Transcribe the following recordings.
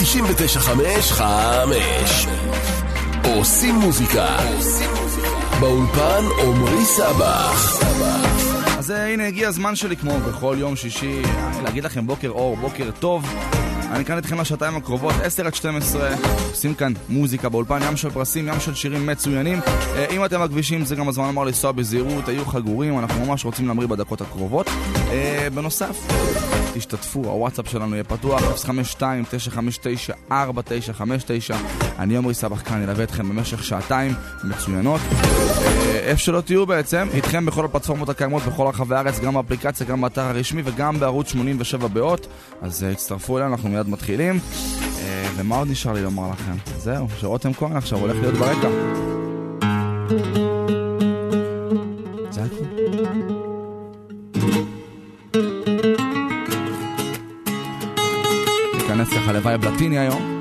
99.5 עושים מוזיקה. באולפן עומרי סבח. אז הנה הגיע הזמן שלי כמו בכל יום שישי להגיד לכם בוקר אור, בוקר טוב. אני כאן איתכם לשעתיים הקרובות 10 עד 12. עושים כאן מוזיקה באולפן, ים של פרסים, ים של שירים מצוינים. אם אתם בכבישים זה גם הזמן אמר לנסוע בזהירות, היו חגורים, אנחנו ממש רוצים להמריא בדקות הקרובות. בנוסף, תשתתפו, הוואטסאפ שלנו יהיה פתוח 052-959-4959. אני עומרי סבח כאן, ילווה אתכם במשך שעתיים מצוינות. איפה שלא תהיו בעצם, איתכם בכל הפלטפורמות הקיימות בכל רחבי הארץ, גם באפליקציה, גם באתר הרשמי וגם בערוץ 87 באות. אז הצטרפו אלינו, אנחנו מיד מתחילים. ומה עוד נשאר לי לומר לכם? זהו, שרותם כהן עכשיו הולך להיות ברקע. זה הכל. ניכנס ככה לוואי בלטיני היום.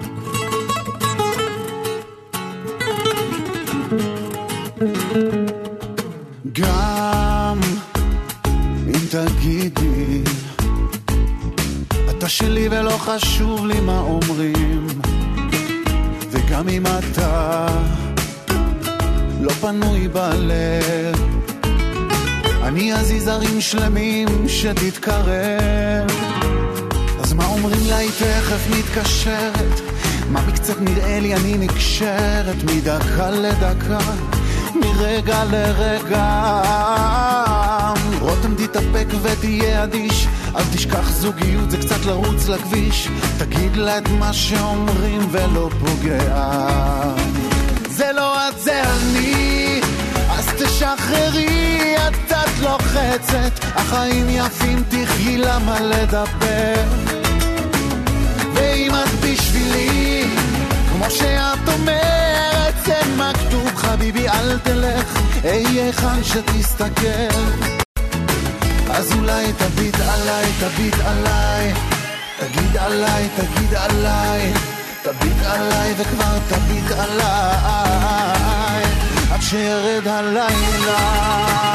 גם אם תגידי אתה שלי ולא חשוב לי מה אומרים, וגם אם אתה לא פנוי בלב, אני אזיז ערים שלמים שתתקרב. אז מה אומרים לה היא תכף מתקשרת, מה מקצת נראה לי אני נקשרת, מדקה לדקה מרגע לרגע. רותם תתאפק ותהיה אדיש, אל תשכח זוגיות זה קצת לרוץ לכביש, תגיד לה את מה שאומרים ולא פוגע. זה לא את זה אני, אז תשחררי, את קצת לוחצת, החיים יפים תחי למה לדבר. ואם את בשבילי כמו שאת אומרת זה מכתוב, חביבי אל תלך, אהיה כאן שתסתכל. אז אולי תביט עליי, תביט עליי, תגיד עליי, תגיד עליי, תביט עליי וכבר תביט עליי עד שירד הלילה.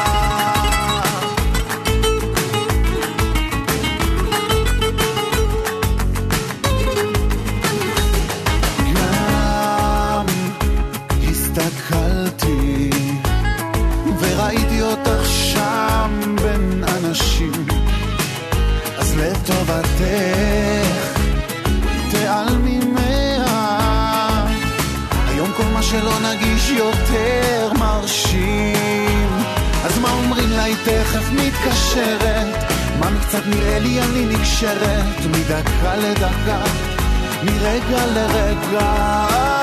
הסתכלתי וראיתי אותך שם בין אנשים, אז לטובתך תעלמי מה, היום כל מה שלא נגיש יותר מרשים. אז מה אומרים לה היא תכף מתקשרת, מה מקצת נראה לי אני נקשרת, מדקה לדקה מרגע לרגע.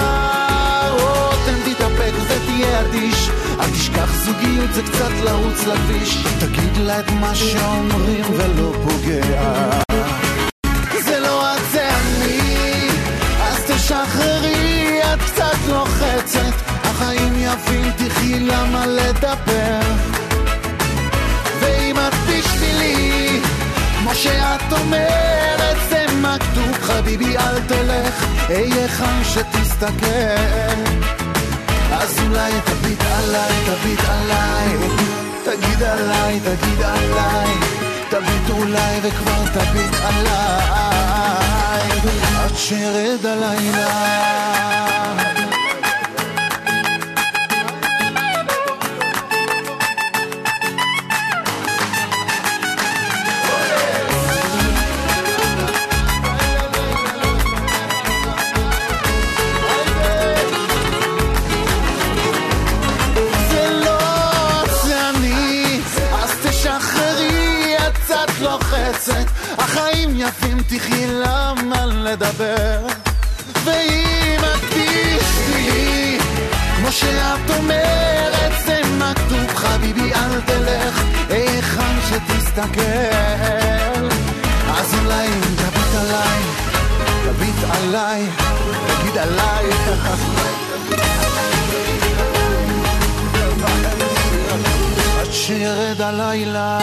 תתאפק ותהיה אדיש, אל תשכח זוגיות זה קצת לרוץ לכביש, תגיד לה את מה שאומרים ולא פוגע. זה לא את זה אני, אז תשחררי, את קצת לוחצת, החיים יפים תחי למה לדבר. ואם את בשבילי כמו שאת אומרת זה מכתוב, חביבי אל תלך, אהיה כאן שתסתכל. אז אולי תביט עליי, תביט עליי, תגיד עליי, תגיד עליי, תביט אולי וכבר תביט עליי עד שירד הלילה. החיים יפים תחי למה לדבר. ואם את בשבילי כמו שאת אומרת זה מכתוב, חביבי אל תלך, היכן שתסתכל. אז אולי אם תביט עליי, תביט עליי, תגיד עליי עד שירד הלילה.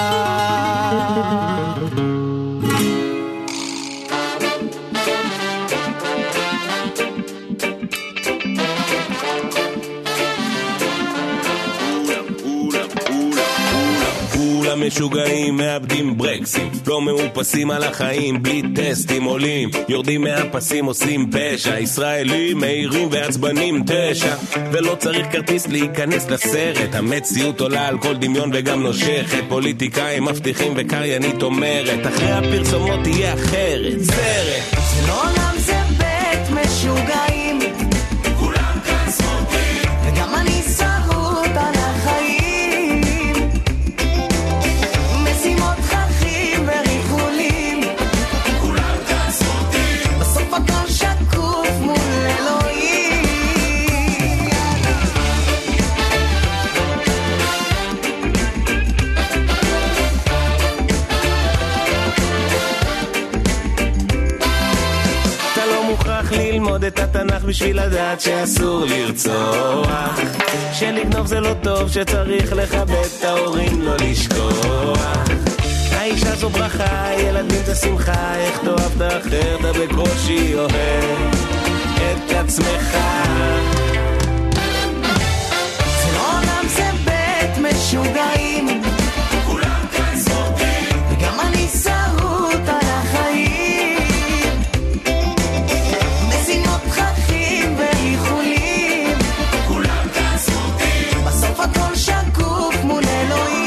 המשוגעים מאבדים ברקסים, לא מאופסים על החיים, בלי טסטים עולים, יורדים מהפסים עושים פשע, ישראלים מהירים ועצבנים 9, ולא צריך כרטיס להיכנס לסרט, המציאות עולה על כל דמיון וגם נושכת, פוליטיקאים מבטיחים וקריינית אומרת, אחרי הפרסומות תהיה אחרת, סרט. זה לא עולם, זה בית משוגעים, כולם כאן סמוכים, וגם אני שרות על החיים, משימות חכים וריחולים, כולם כאן סמוכים, בסוף הכל שקוף מול אלוהים. אתה לא מוכרח ללמוד את התנ"ך בשביל לדעת שאסור לרצוח, שלגנוב זה לא טוב, שצריך לכבד את ההורים, לא לשכוח. האישה זו ברכה, ילדים זה שמחה, איך תאהב את האחר, אתה בקושי אוהב את עצמך. זה לא עולם, זה בית משוגעים, כולם כאן סורקים, וגם אני שרות על החיים, משימות חכים ואיחולים, כולם כאן סורקים, בסוף הכל שקוף מול אלוהים.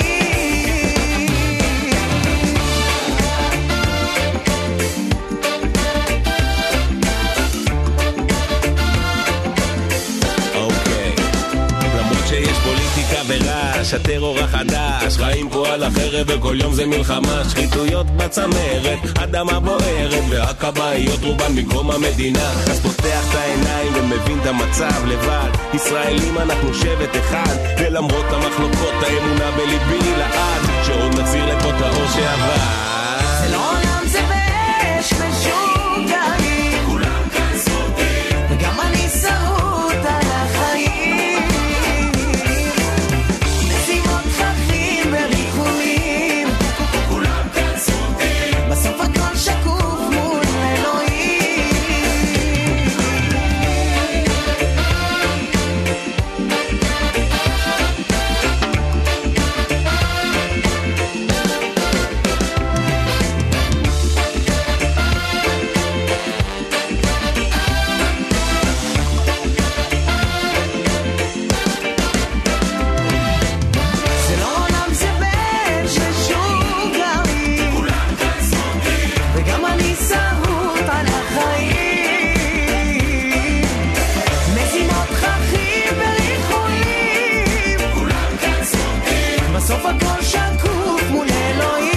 שיש פוליטיקה ורעש, הטרור החדש, חיים פה על החרב וכל יום זה מלחמה, שחיתויות בצמרת, אדמה בוערת והכבאיות רובן מקום המדינה, אז פותח את העיניים ומבין את המצב לבד, ישראלים אנחנו שבט אחד, ולמרות המחלוקות האמונה בליבי לעד, שעוד נחזיר לפה את האור שעבר. זה לא עולם, זה באש משוגעים, כולם כאן סורקים, וגם אני שרות על החיים, משימות חכים וריחולים, כולם כאן סורקים, בסוף הכל שקוף מול אלוהים. זה לא עולם, זה באש משוגעים, כולם כאן סורקים, וגם אני שרות על החיים, משימות חכים וריחולים, כולם כאן סורקים, בסוף הכל שקוף מול אלוהים.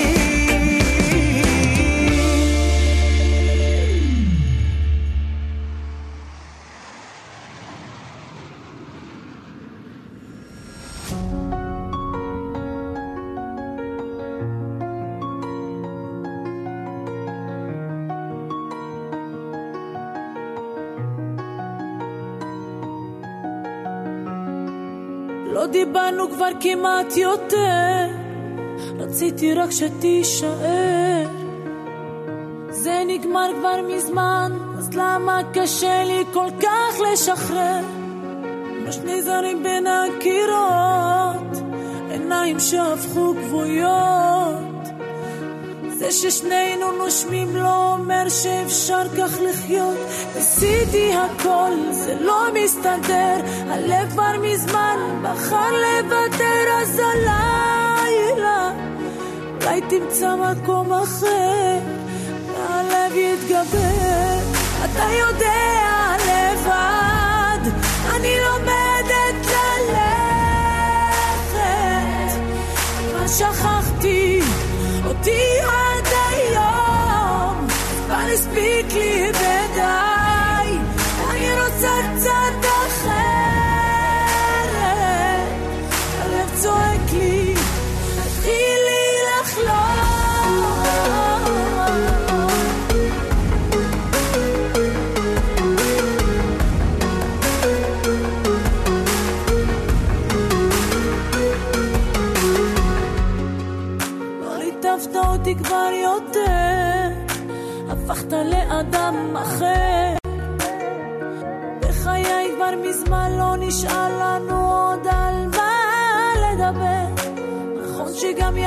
לא דיברנו כבר כמעט יותר, רציתי רק שתישאר, זה נגמר כבר מזמן, אז למה קשה לי כל כך לשחרר? משני זרים בין הקירות, עיניים שהפכו כבויות, זה ששנינו נושמים לא אומר שאפשר כך לחיות, ניסיתי הכל, זה לא מסתדר, הלב כבר מזמן בחר לוותר, אז הלילה אולי תמצא מקום אחר והלב יתגבר, אתה יודע לבד, אני לומדת ללכת, מה שכחתי אותי עד היום, כבר הספיק לי ודי, אני רוצה קצת אחרת, הלב צועק לי, תתחיל לי לחלום. לא ליטפת אותי כבר יותר, הפכת לאדם אחר, בחיי כבר מזמן לא נשאר לנו עוד על מה לדבר, נכון שגם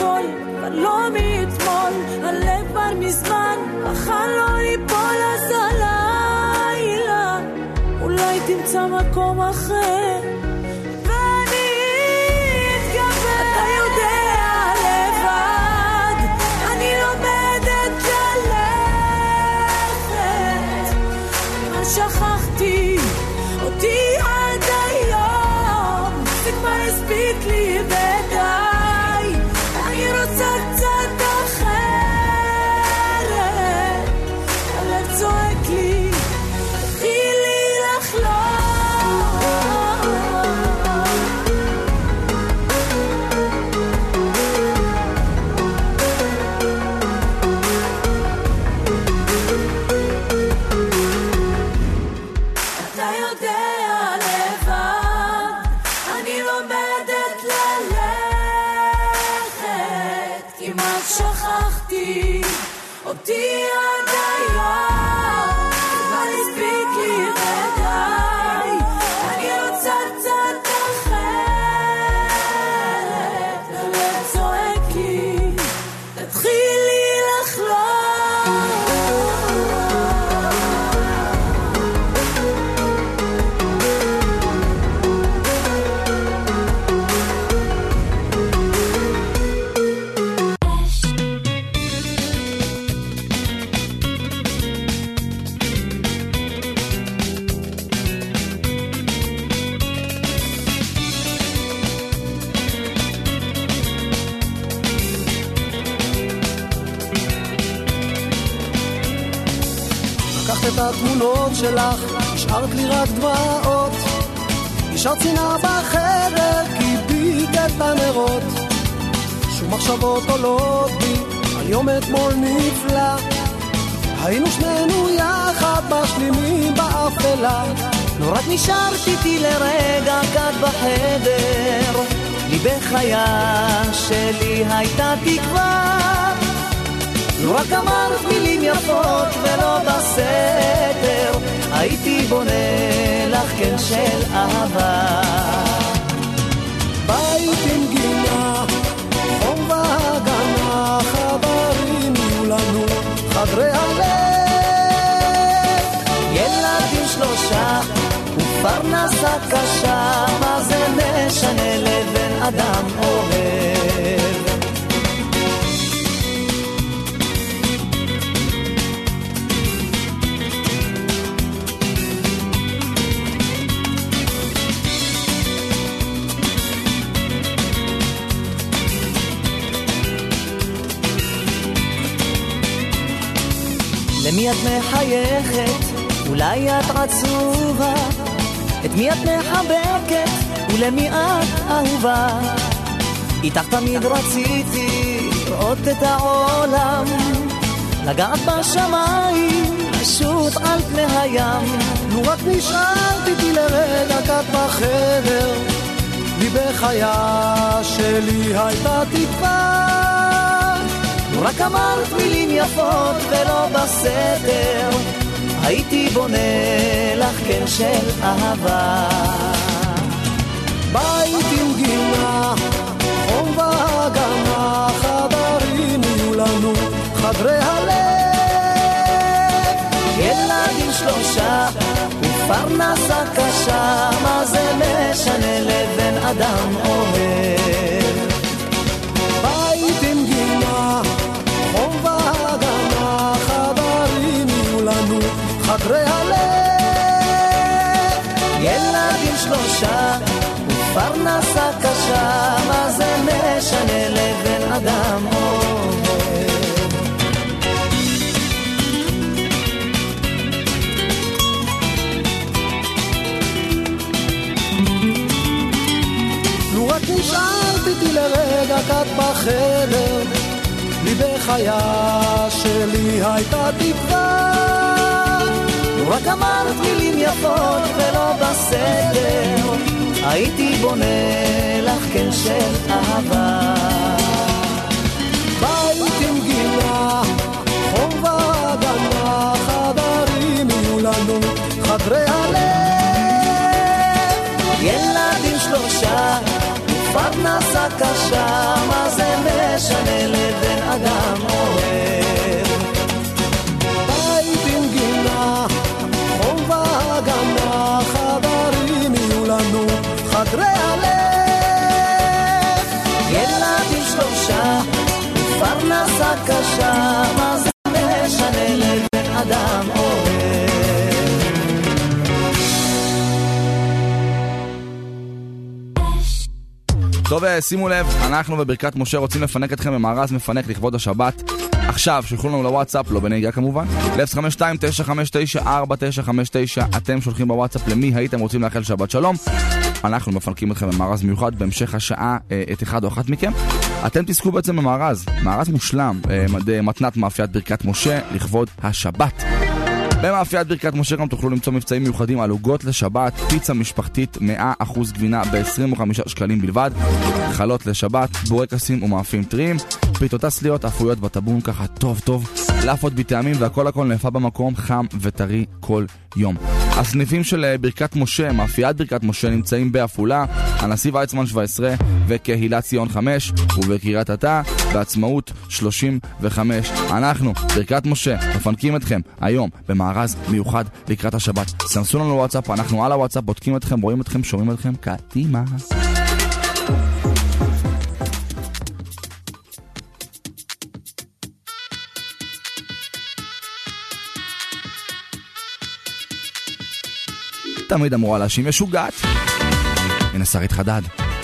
הכל, כבר לא מאתמול, הלב כבר מזמן, בחר לא ליפול אז הלילה, אולי תמצא מקום אחר, ואני אתגבר. אתה יודע לבד, אני לומדת ללכת, מה שכחתי אותי עד היום, זה כבר הספיק לי ודי, אני רוצה קצת אחרת, הלב צועק לי, תתחיל לי לחלום. אתה יודע לבד, אני לומדת ללכת, כמעט שכחתי אותי עד היום, כבר הספיק לי ודי, אני רוצה קצת אחרת, הלב צועק לי, תתחיל לי לחלום. לקחת את התמונות שלך, השארת לי רק דמעות, השארת צינה בחדר, כיבית את הנרות, שום מחשבות עולות בי על יום אתמול נפלא, היינו שנינו יחד משלימים באפלה, לא רק נשארת איתי לרגע כאן בחדר, לי בחיה שלי הייתה תקווה, לא רק אמרת מילים יפות ולא בסתר, הייתי בונה לך כן של אהבה. בית עם גינה, חום והגנה, חברים יהיו לנו, חדרי הלב, ילדים 3 ופרנסה קשה, מה זה משנה לבן אדם אוהב. למי את מחייכת? אולי את עצובה? את מי את מחבקת? ולמי את אהובה? איתך תמיד רציתי לראות את העולם, לגעת בשמיים, פשוט על פני הים. לו רק נשארת איתי לרגע כאן בחדר, לי בחיה שלי הייתה תקווה, רק אמרת מילים יפות ולא בסתר, הייתי בונה לך כן של אהבה. בית עם גינה, חום והגנה, חדרים יהיו לנו, חדרי הלב, ילדים 3 ופרנסה קשה, מה זה משנה לבן אדם אוהב. בית עם גינה, חום והגנה, חדרים יהיו לנו, חדרי הלב, ילדים 3 ופרנסה קשה, מה זה משנה לבן אדם אוהב. לו רק נשארת איתי לרגע כאן בחדר, לי בחיה שלי הייתה תקווה, לו רק אמרת מילים יפות ולא בסדר, הייתי בונה לך כן של אהבה. בית עם גינה, חום והגנה, חדרים יהיו לנו, חדרי הלב, ילדים 3 ופרנסה קשה, מה זה משנה לבן אדם אוהב. בית עם גינה, חום והגנה, חדרים יהיו לנו, חדרי הלב. ילדים שלושה, פרנסה קשה, מה זה משנה לבן אדם אוהב. טוב, שימו לב, אנחנו בברכת משה רוצים לפנק אתכם במארז מפנק לכבוד השבת. עכשיו, שולחו לנו לוואטסאפ, לא בנהיגה כמובן, 052-959-4959, אתם שולחים בוואטסאפ למי הייתם רוצים לאחל שבת שלום. אנחנו מפנקים אתכם במארז מיוחד בהמשך השעה את אחד או אחת מכם. אתם תזכו בעצם במארז, מארז מושלם, מתנת מאפיית ברכת משה לכבוד השבת. במאפיית ברכת משה גם תוכלו למצוא מבצעים מיוחדים על עוגות לשבת, פיצה משפחתית 100% גבינה ב-25 שקלים בלבד, חלות לשבת, בורקסים ומאפים טריים, פיתות אסליות אפויות בטבון ככה טוב טוב, לאפות בטעמים והכל הכל נאפה במקום חם וטרי כל יום. הסניפים של ברכת משה, מאפיית ברכת משה, נמצאים בעפולה, הנשיא ויצמן 17 וקהילת ציון 5 ובקריית אתא בעצמאות 35. אנחנו, ברכת משה, מפנקים אתכם היום במארז מיוחד לקראת השבת. סנסו לנו וואטסאפ, אנחנו על הוואטסאפ, בודקים אתכם, רואים אתכם, שומעים אתכם, קדימה. תמיד אמורה להאשים משוגעת. הנה שרית חדד.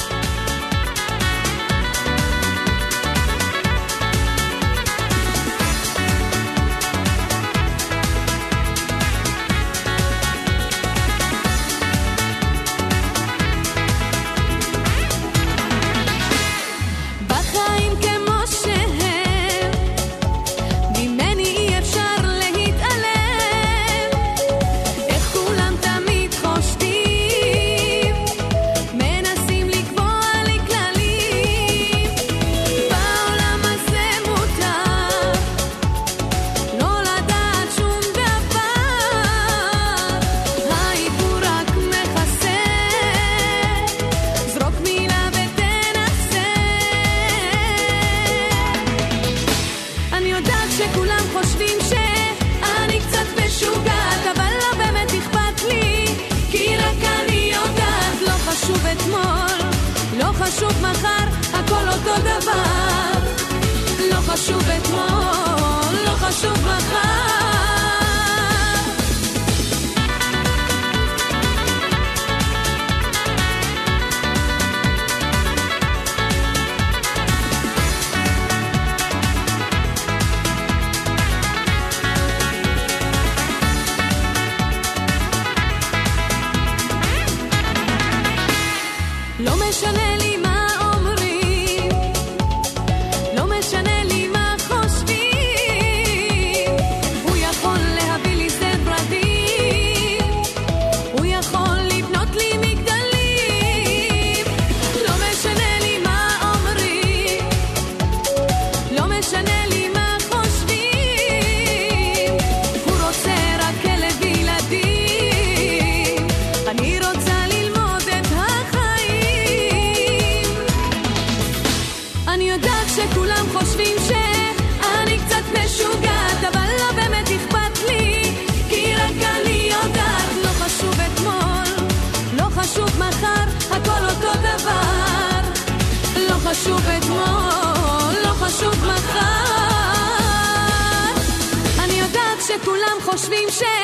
חושבים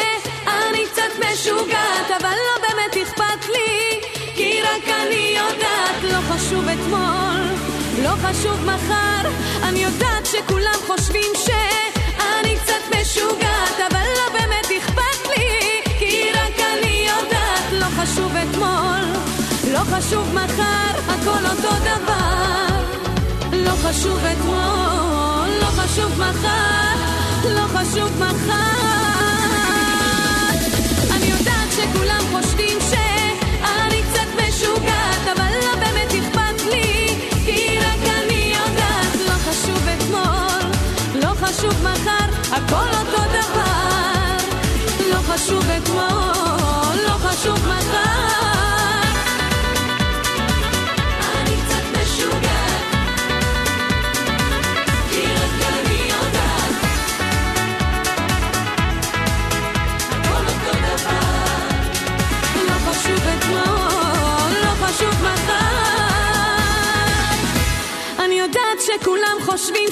שאני קצת משוגעת, אבל לא באמת אכפת לי, כי רק אני יודעת, לא חשוב אתמול, לא חשוב מחר. אני יודעת שכולם חושבים שאני קצת משוגעת, אבל לא באמת אכפת לי, כי רק אני יודעת, לא חשוב אתמול, לא חשוב מחר, הכל אותו דבר. לא חשוב אתמול, לא חשוב מחר, לא חשוב מחר. אני יודעת שכולם חושבים שאני קצת משוגעת, אבל לא באמת אכפת לי, כי רק אני יודעת, לא חשוב אתמול, לא חשוב מחר, הכל אותו דבר. לא חשוב אתמול, לא חשוב מחר. אני קצת משוגעת,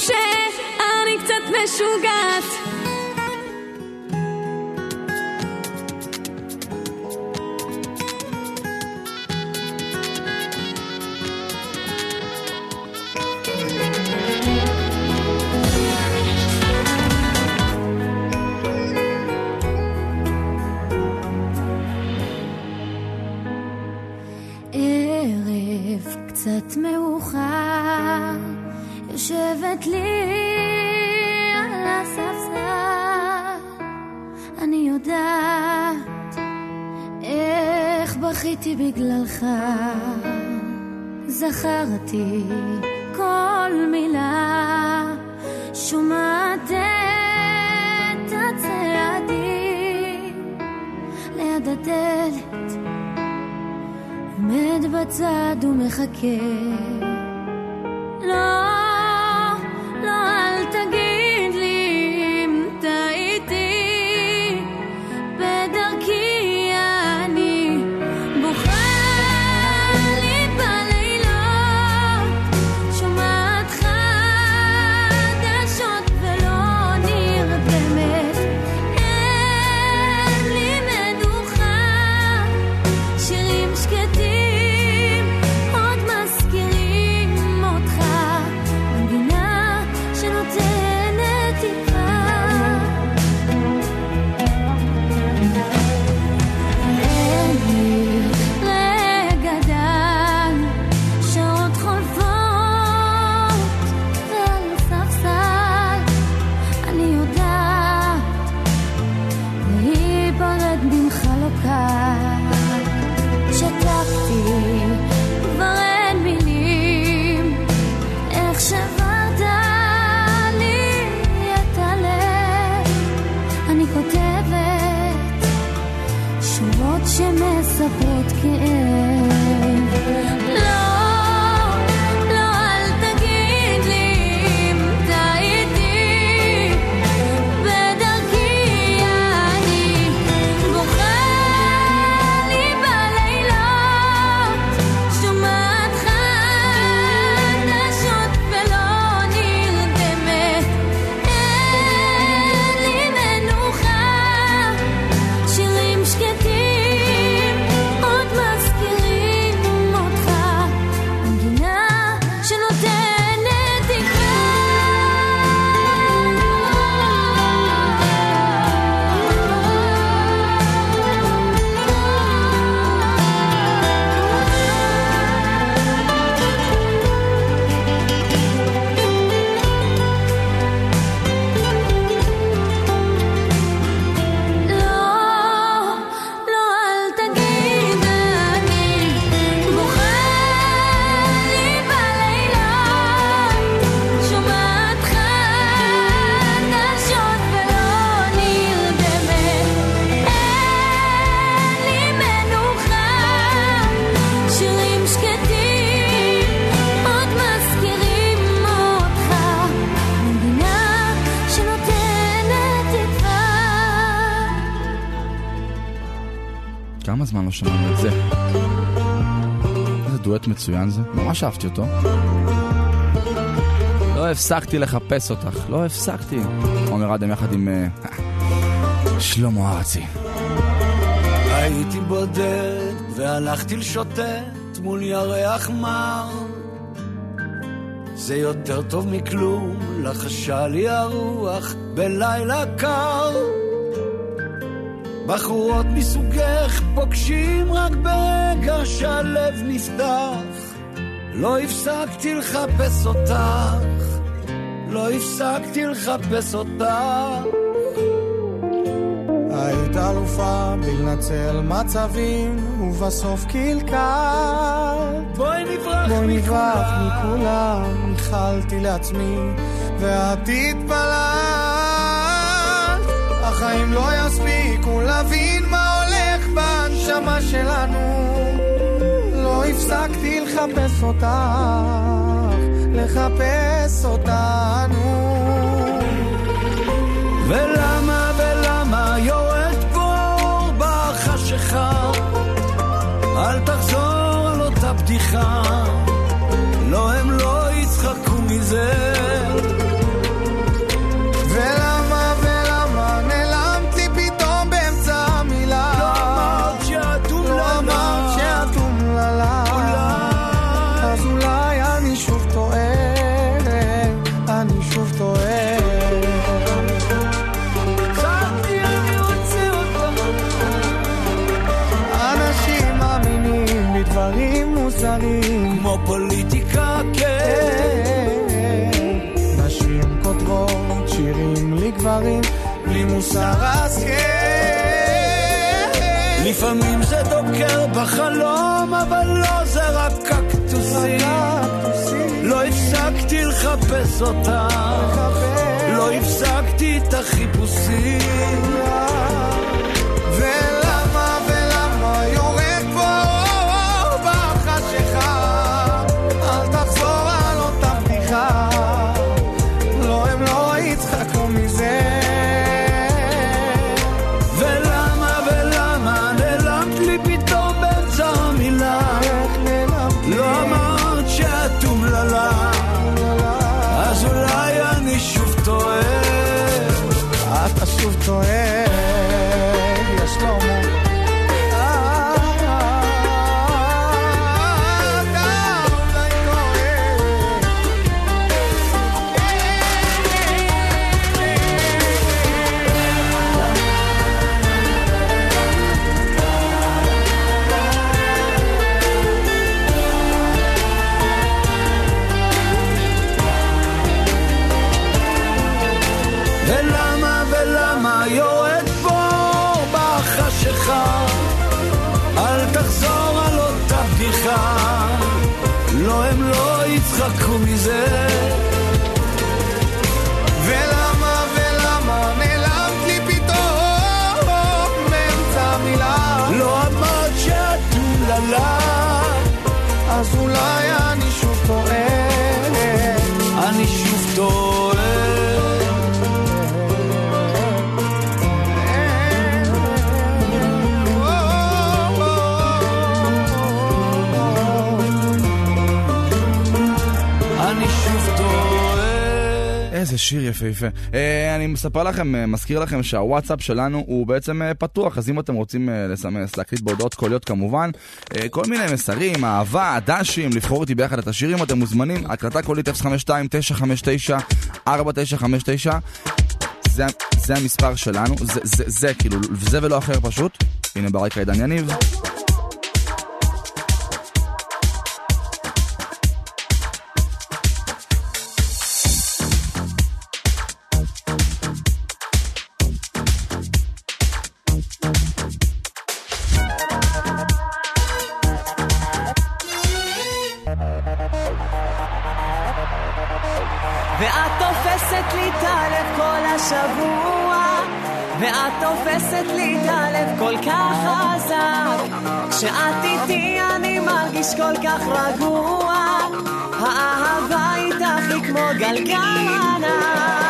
שאני קצת משוגעת. קצת מאוחר, יושבת לי על הספסל, אני יודעת איך בכיתי בגללך, זכרתי כל מילה, שומעת את הצעדים ליד הדלת, עומד בצד ומחכה. לא, לא, אל תגיד לי אם טעיתי, בדרכי אני בוכה לי בלילות, שומעת חדשות ולא נרדמת, אין לי מנוחה, שירים שקטים שמספרות כאב. לא, לא, אל תגיד לי אם טעיתי, בדרכי אני בוכה לי בלילות, שומעת חדשות ולא נרדמת, אין לי מנוחה, שירים שקטים כמה זמן לא שמענו את זה? איזה דואט מצוין זה, ממש אהבתי אותו. לא הפסקתי לחפש אותך, לא הפסקתי. עומר אדם יחד עם שלמה ארצי. הייתי בודד והלכתי לשוטט מול ירח מר, זה יותר טוב מכלום, לחשה לי הרוח בלילה קר. בחורות מסוגך פוגשים רק ברגע שהלב נפתח, לא הפסקתי לחפש אותך, לא הפסקתי לחפש אותך. היית אלופה בלנצל מצבים ובסוף קלקלת, בואי נברח מכולם, ניחלתי לעצמי ואת התפללת. החיים לא יספיקו להבין מה הולך בנשמה שלנו, לא הפסקתי לחפש אותך, לחפש אותנו. ולמה יורד פה בחשיכה, אל תחזור על אותה בדיחה, לא הם לא יצחקו מזה, מוצרים כמו פוליטיקה, כן. נשים כותבות שירים לגברים בלי מוסר השכל. לפעמים זה דוקר בחלום, אבל לא, זה רק קקטוסים. לא הפסקתי לחפש אותה, לא הפסקתי את החיפושים. ולמה יורד פה בחשיכה, אל תחזור על אותה בדיחה, לא הם לא יצחקו מזה. ולמה נעלמת לי פתאום באמצע המילה, לא אמרת שאת אומללה, אז אולי אני שוב טועה. אתה שוב טועה, יש לו ולמה יורד פה בחשיכה, אל תחזור על אותה בדיחה, לא הם לא יצחקו מזה. ולמה נעלמת לי פתאום באמצע מילה, לא אמרת שאת אומללה, אז אולי אני שוב טועה, אני שוב טועה. איזה שיר יפהפה. אני מספר לכם, מזכיר לכם שהוואטסאפ שלנו הוא בעצם פתוח, אז אם אתם רוצים לסמס, להקליט בהודעות קוליות כמובן, כל מיני מסרים, אהבה, דשים, לבחור איתי ביחד את השירים, אתם מוזמנים, הקלטה קולית 052-959-4959, זה המספר שלנו, זה כאילו, זה ולא אחר פשוט. הנה ברקע עידן יניב. ואת תופסת לי את הלב כל השבוע, ואת תופסת לי את הלב כל כך חזק, כשאת איתי אני מרגיש כל כך רגוע, האהבה איתך היא כמו גלגל ענק.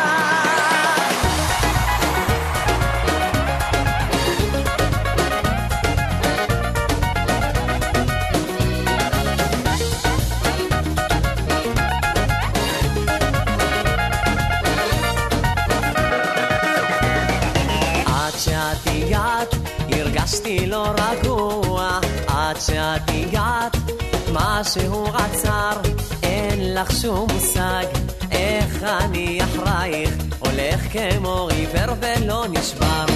הרגשתי לא רגוע, עד שאת הגעת משהו עצר, אין לך שום מושג איך אני אחרייך, הולך כמו עיוור ולא נשבר.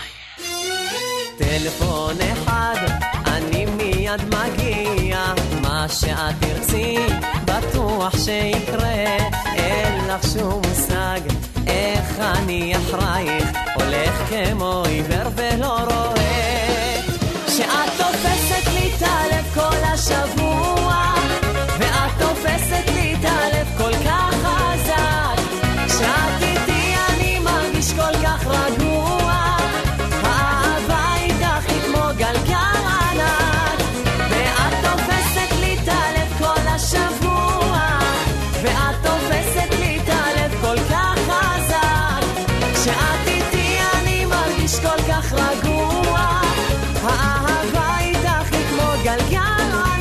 טלפון אחד אני מיד מגיע, מה שאת תרצי בטוח שיקרה, אין לך שום מושג איך אני אחרייך, הולך כמו עיוור ולא רואה, שאת תופסת לי את הלב כל השבוע, ואת תופסת לי את הלב כל כך חזק, כשאת איתי אני מרגיש כל כך רגוע, האהבה איתך היא כמו גלגל ענק, ואת תופסת לי את הלב כל השבוע, ואת תופסת לי את הלב כל כך חזק, כשאת איתי אני מרגיש כל כך רגוע, האהבה איתך היא כמו גלגל ענק.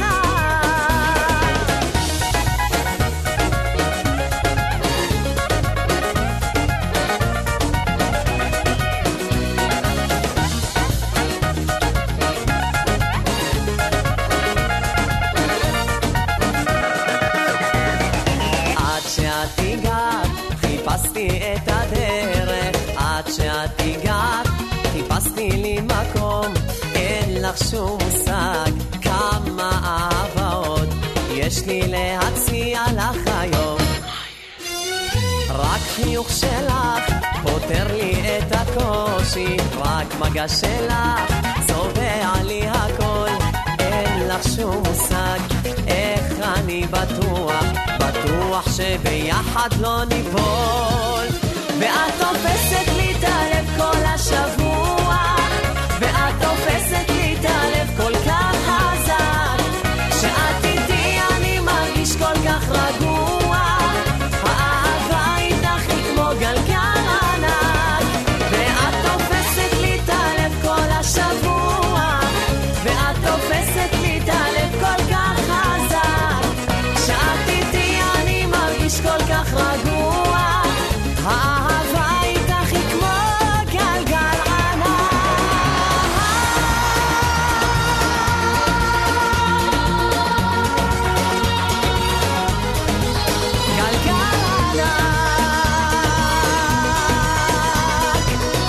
עד שאת הגעת חיפשתי את הדרך, עד שאת הגעת חיפשתי לי מקום, אין לך שום מושג כמה אהבה עוד שיש לי להציע לך היום. רק חיוך שלך פותר לי את הקושי, רק מגע שלך צובע לי הכל. אין לך שום מושג איך אני בטוח, בטוח שביחד לא ניפול. ואת תופסת לי את הלב כל השבוע, ואת תופסת לי את הלב כל כך חזק, שאת איתי אני מרגיש כל כך רגוע. האהבה איתך היא כמו גלגל ענק, ואת תופסת לי את הלב כל השבוע, ואת תופסת לי את הלב כל כך חזק, שאת איתי אני מרגיש כל כך רגוע. האהבה איתך היא כמו גלגל ענק. גלגל ענק.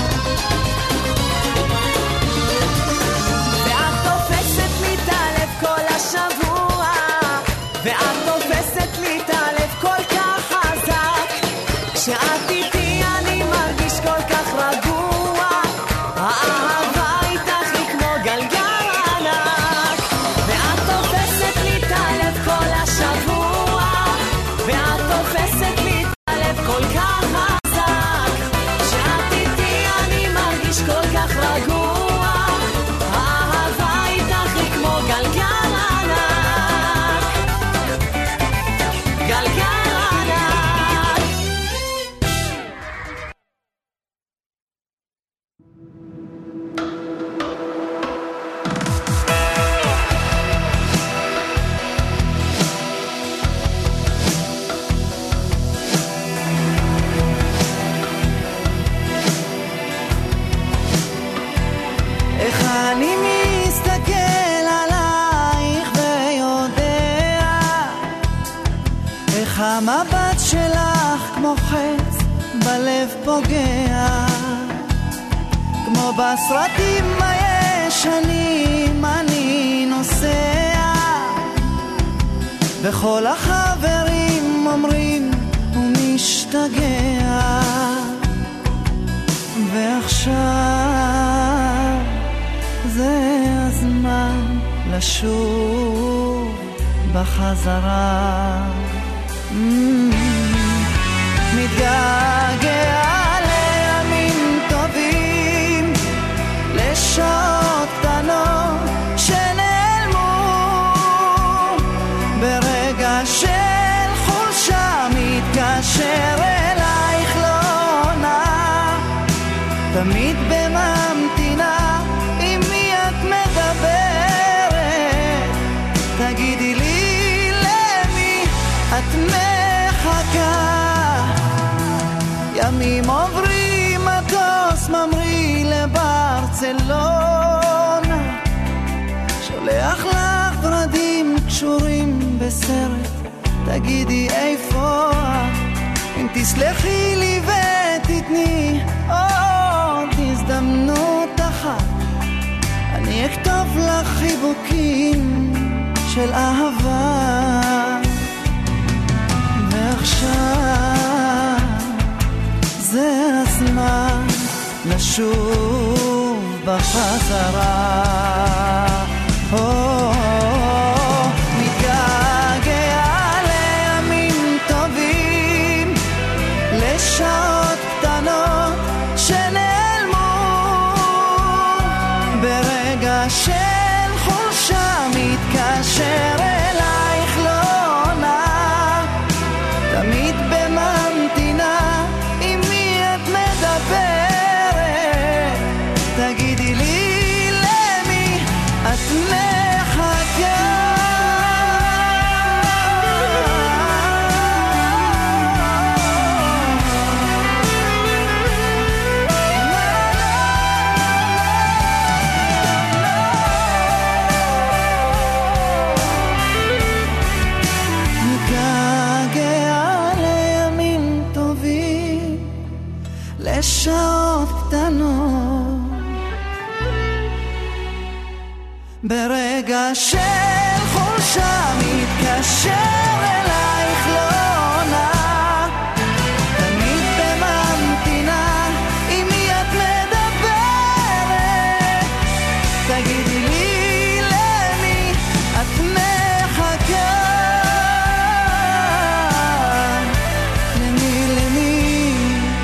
ואת תופסת לי את הלב כל השבוע, ואת תופסת לי את הלב כל כך חזק, שאת איתי אני מרגיש כל כך רגוע. האהבה איתך היא כמו גלגל ענק, ואת תופסת לי את הלב כל השבוע, ואת תופסת לי את הלב כל כך חזק, שאת איתי אני מרגיש כל כך רגוע. האהבה איתך היא כמו גלגל ענק, גלגל ענק. איך אני מסתכל עלייך ויודע איך המבט שלך כמו חץ בלב פוגע, כמו בסרטים הישנים אני נוסע, וכל החברים אומרים הוא משתגע. ועכשיו זה הזמן לשוב בחזרה. מתגעגע לימים טובים, לשעות קטנות שנעלמו, ברגע של חולשה מתקשר אלייך לא עונה, תמיד בממתינה עם מי את מדברת, תגידי לי למי את מחכה. ימים עוברים מטוס ממריא לברצלונה, שולח לך ורדים קשורים בסרט, תגידי איפה את, אם תסלחי לי ותתני עוד הזדמנות אחת, אני אכתוב לך חיבוקים של אהבה. ועכשיו זה הזמן לשוב בחזרה. מתגעגע לימים טובים, לשעות קטנות שנעלמו, ברגע של חולשה מתקשר אלייך לא עונה, תמיד בממתינה עם מי את מדברת, תגידי לי למי את מחכה. שעות קטנות, ברגע של חולשה מתקשר אשר אלייך לא עונה, תמיד בממתינה, עם מי את מדברת? תגידי לי למי את מחכה, למי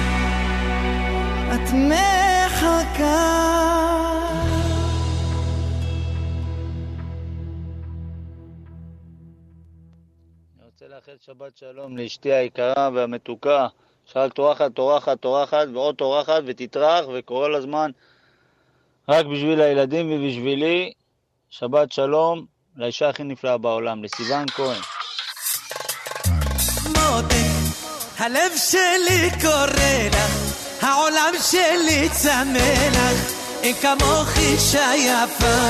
את מחכה. לאחל שבת שלום לאשתי היקרה והמתוקה, שרק טורחת ועוד טורחת ותטרח וכל הזמן רק בשביל הילדים ובשבילי. שבת שלום לאישה הכי נפלאה בעולם, לסיוון כהן. מותק, הלב שלי קורא לך, העולם שלי צמא לך, אין כמוך אישה יפה.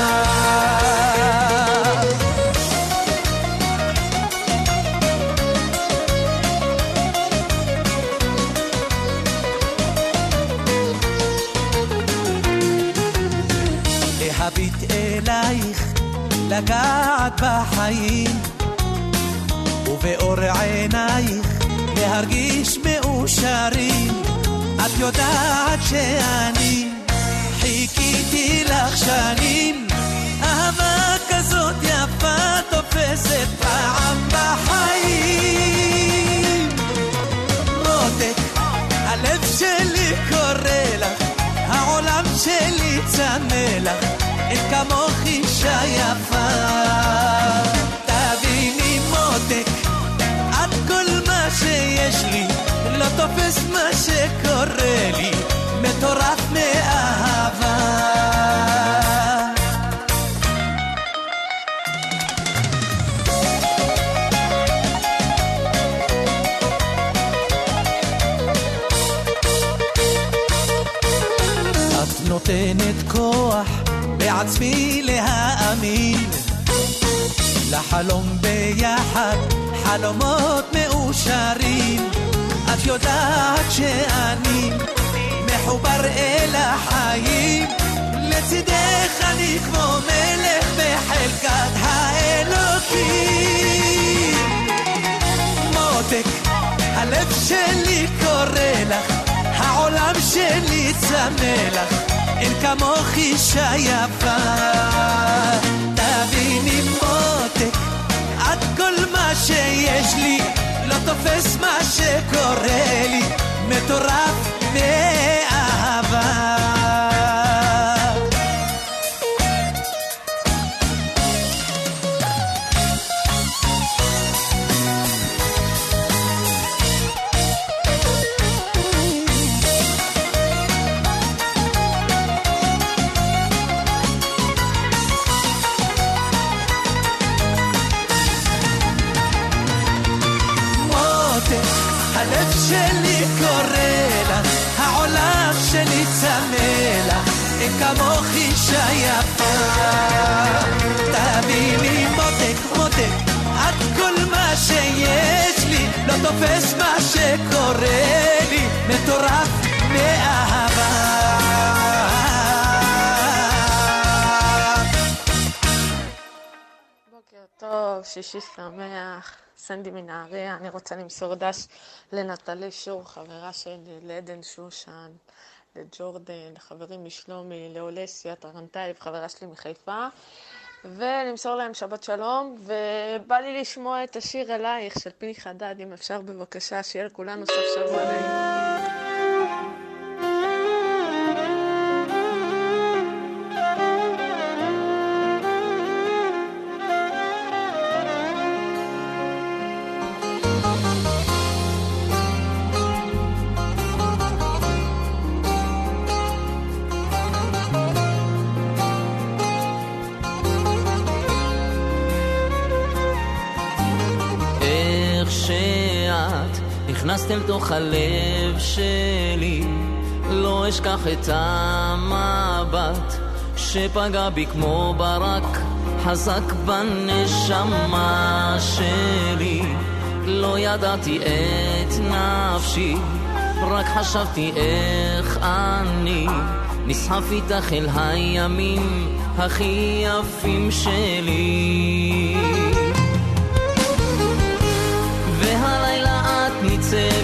להביט אלייך, לגעת בחיים, ובאור עינייך להרגיש מאושרים. את יודעת שאני חיכיתי לך שנים, אהבה כזאת יפה תופסת פעם בחיים. מותק, הלב שלי קורא לך, העולם שלי צמא לך, אין כמוך אישה יפה. תביני מותק, את כל מה שיש לי, לא תופס מה שקורה לי, מטורף מאהבה. את נותנת כוח לעצמי להאמין, לחלום ביחד חלומות מאושרים. את יודעת שאני מחובר אל החיים, לצידך אני כמו מלך בחלקת האלוקים. מותק, הלב שלי קורא לך, העולם שלי צמא לך, אין כמוך אישה יפה. תביני מותק, את כל מה שיש לי, לא תופס מה שקורה לי, מטורף מאהבה. הלב שלי קורא לך, העולם שלי צמא לך, אין כמוך אישה יפה. תביני מותק, מותק, את כל מה שיש לי, לא תופס מה שקורה לי, מטורף מאהבה. בוקר טוב, שישי שמח. סנדי מנהריה, אני רוצה למסור דש לנטלי שור, חברה שלי, לעדן שושן, לג'ורדן, חברים משלומי, לאולסיה, טרנטייב, חברה שלי מחיפה, ולמסור להם שבת שלום, ובא לי לשמוע את השיר אלייך של פיני חדד, אם אפשר בבקשה, שיהיה לכולנו סוף שבוע נעים. נכנסת אל תוך הלב שלי, לא אשכח את המבט שפגע בי כמו ברק חזק בנשמה שלי. לא ידעתי את נפשי, רק חשבתי איך אני נסחף איתך אל הימים הכי יפים שלי.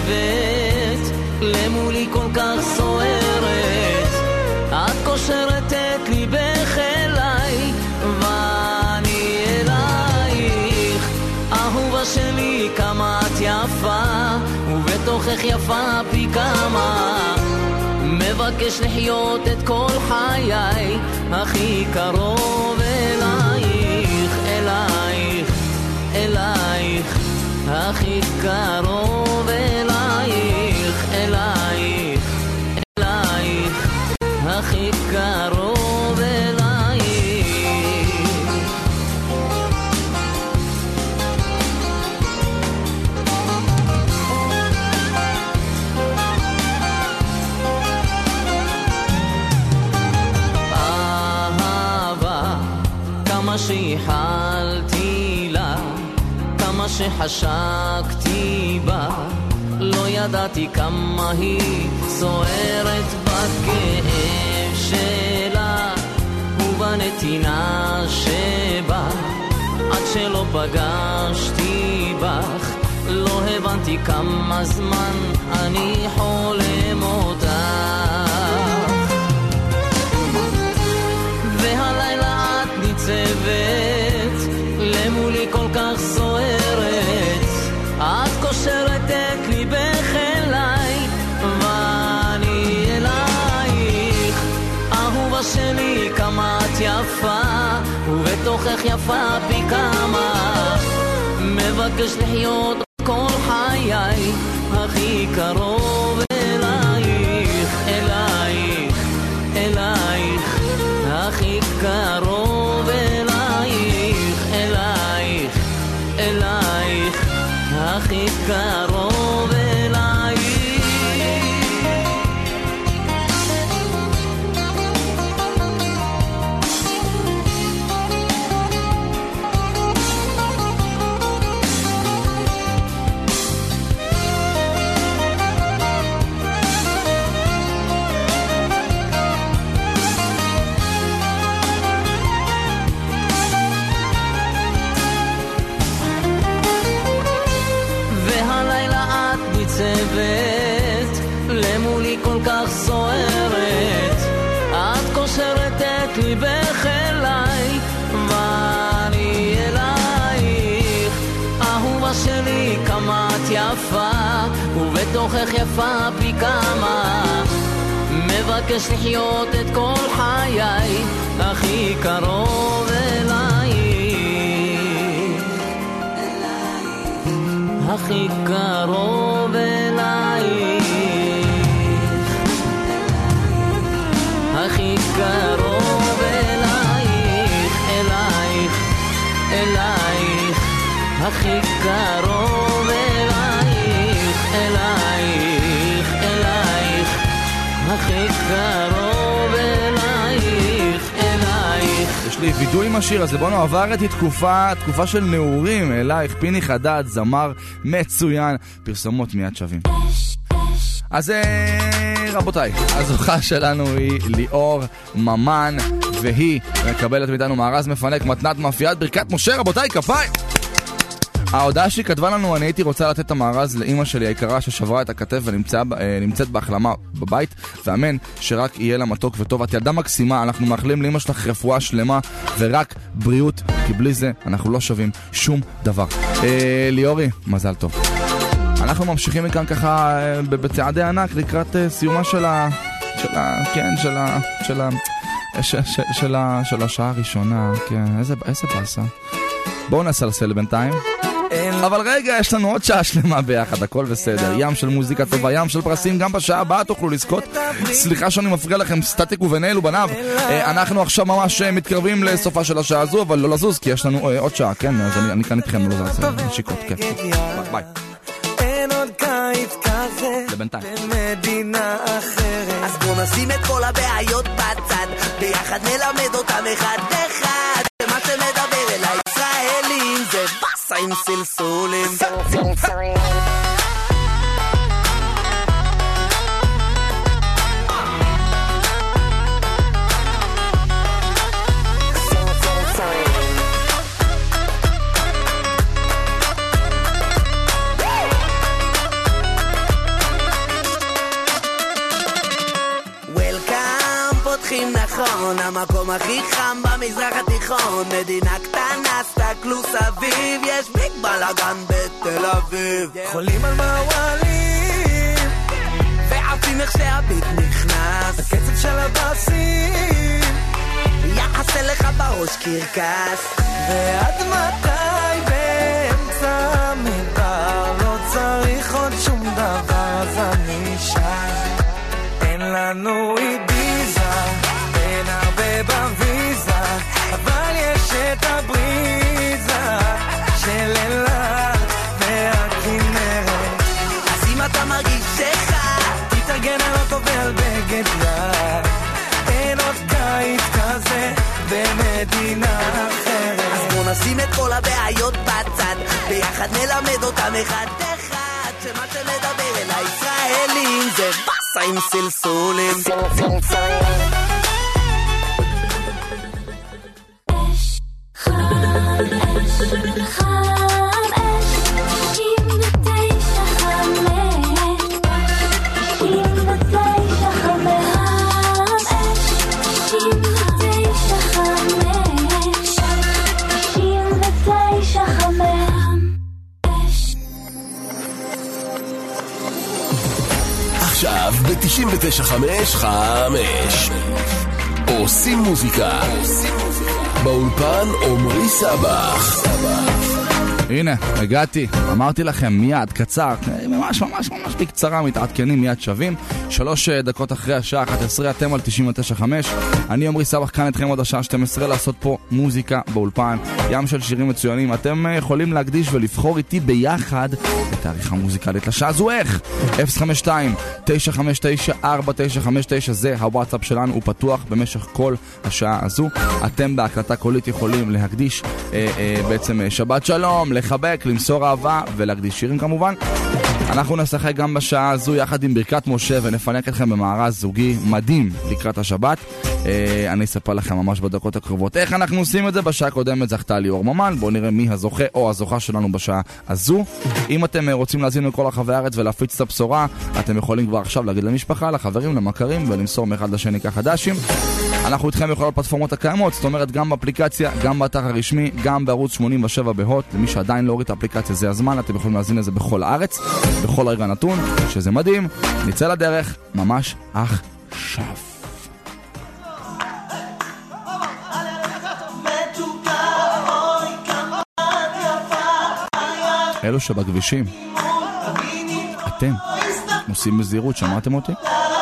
ניצבת למולי כל כך סוערת, את קושרת את ליבך אליי ואני אלייך. אהובה שלי כמה את יפה, ובתוכך יפה פי כמה, מבקש לחיות את כל חיי הכי קרוב אלייך, אלייך, אלייך, הכי קרוב אלייך, אלייך, אלייך, הכי קרוב אלייך. אהבה כמה שיחלתי לה, כמה שחשקתי בה, לא ידעתי כמה היא סוערת בכאב שלה ובנתינה שבה. עד שלא פגשתי בך לא הבנתי כמה זמן אני חולם אותך. והלילה את ניצבת למולי כל כך סוערת, את קושרת את ליבך אליי ואני אלייך. אהובה שלי כמה את יפה, ובתוכך יפה פי כמה, מבקש לחיות כל חיי הכי קרוב אלייך, אלייך, אלייך, הכי קרוב אלייך, אלייך, אלייך, הכי קרוב אלייך. למולי כל כך סוערת, את קושרת את ליבך אליי ואני אלייך. אהובה שלי כמה את יפה, ובתוכך יפה פי כמה, מבקש לחיות את כל חיי הכי קרוב אלייך, הכי קרוב אלייך, הכי קרוב אלייך, אלייך, אלייך, הכי קרוב אלייך, אלייך, אלייך, הכי קרוב אלייך, אלייך. יש לי וידוי עם השיר הזה. בואו עבר את תקופה של נעורים אלייך. פיני חדד, זמר מצוין, פרסומות מיד שווים. אז רבותיי, הזוכה שלנו היא ליאור ממן, והיא מקבלת מאיתנו מארז מפנק מתנת מאפיית ברכת משה. רבותיי, כפיים. ההודעה שהיא כתבה לנו, אני הייתי רוצה לתת את המארז לאמא שלי היקרה ששברה את הכתף ונמצאת בהחלמה בבית, ואמן שרק יהיה לה מתוק וטוב. את ילדה מקסימה, אנחנו מאחלים לאמא שלך רפואה שלמה ורק בריאות, כי בלי זה אנחנו לא שווים שום דבר. ליאורי, מזל טוב. אנחנו ממשיכים מכאן ככה בצעדי ענק לקראת סיומה של השעה הראשונה. כן, איזה באסה. בואו נסלסל בינתיים. אבל רגע, יש לנו עוד שעה שלמה ביחד, הכל בסדר. ים של מוזיקה טובה, ים של פרסים, גם בשעה הבאה תוכלו לזכות. סליחה שאני מפריע לכם, סטטיק ובניאל ובניו. אנחנו עכשיו ממש מתקרבים לסופה של השעה הזו, אבל לא לזוז, כי יש לנו עוד שעה, כן? אז אני כאן איתכם, לא לזוז, נשיקות, כן. ביי. אין עוד קיץ כזה במדינה אחרת, אז בוא נשים את כל הבעיות בצד, ביחד נלמד אותם אחד אחד, ומה שמדבר אל הישראלים זה בסה עם סלסולים. הולכים נכון, המקום הכי חם במזרח התיכון, מדינה קטנה, סתכלו סביב, יש ביג בלגן בתל אביב. חולים על מעוולים ועפים איך שהביט נכנס, הקצב של הבאסים יעשה לך בראש קרקס. ועד מתי באמצע מדבר לא צריך עוד שום דבר, אז אני שם. אין לנו איביזה, אין הרבה בוויזה, אבל יש את הבריזה של אילת והכנרת. אז אם אתה מרגיש שחד, תתארגן על אוטו ועל בגד יד, אין עוד קיץ כזה במדינה אחרת. אז בוא נשים את כל הבעיות בצד, ביחד נלמד אותם אחד אחד, שמה שמדבר אל הישראלים זה בסה עם סלסולים. אש חם, אש חם, אש 99.5 5 עושים מוזיקה באולפן עומרי סבח. הנה, הגעתי, אמרתי לכם מיד, קצר, ממש בקצרה, מתעדכנים מיד שווים. 3 דקות אחרי השעה 11, אתם על 99.5. אני עומרי סבח כאן איתכם עוד השעה 12 לעשות פה מוזיקה באולפן, ים של שירים מצוינים. אתם יכולים להקדיש ולבחור איתי ביחד בתאריך המוזיקלית לשעה זו. איך? 052-959-4959 זה הוואטסאפ שלנו, הוא פתוח במשך כל השעה הזו. אתם בהקלטה קולית יכולים להקדיש בעצם שבת שלום, לחבק, למסור אהבה ולהקדיש שירים כמובן. אנחנו נשחק גם בשעה הזו יחד עם ברכת משה ונפנק אתכם במארז זוגי מדהים לקראת השבת. אני אספר לכם ממש בדקות הקרובות איך אנחנו עושים את זה. בשעה הקודמת זכתה ליאור ממן, בואו נראה מי הזוכה או הזוכה שלנו בשעה הזו. אם אתם רוצים להזין לכל רחבי הארץ ולהפיץ את הבשורה, אתם יכולים כבר עכשיו להגיד למשפחה, לחברים, למכרים ולמסור מאחד לשני ככה דשים. אנחנו איתכם בכל הפלטפורמות הקיימות, זאת אומרת גם באפליקציה, גם באתר הרשמי, גם בערוץ 87 בהוט. למי שעדיין לא הוריד את האפליקציה זה הזמן, אתם יכולים להזין לזה בכל הארץ, בכל רגע נתון, שזה מדהים. נצא לדרך ממש עכשיו. אלו שבכבישים, אתם נוסעים בזהירות, שמעתם אותי?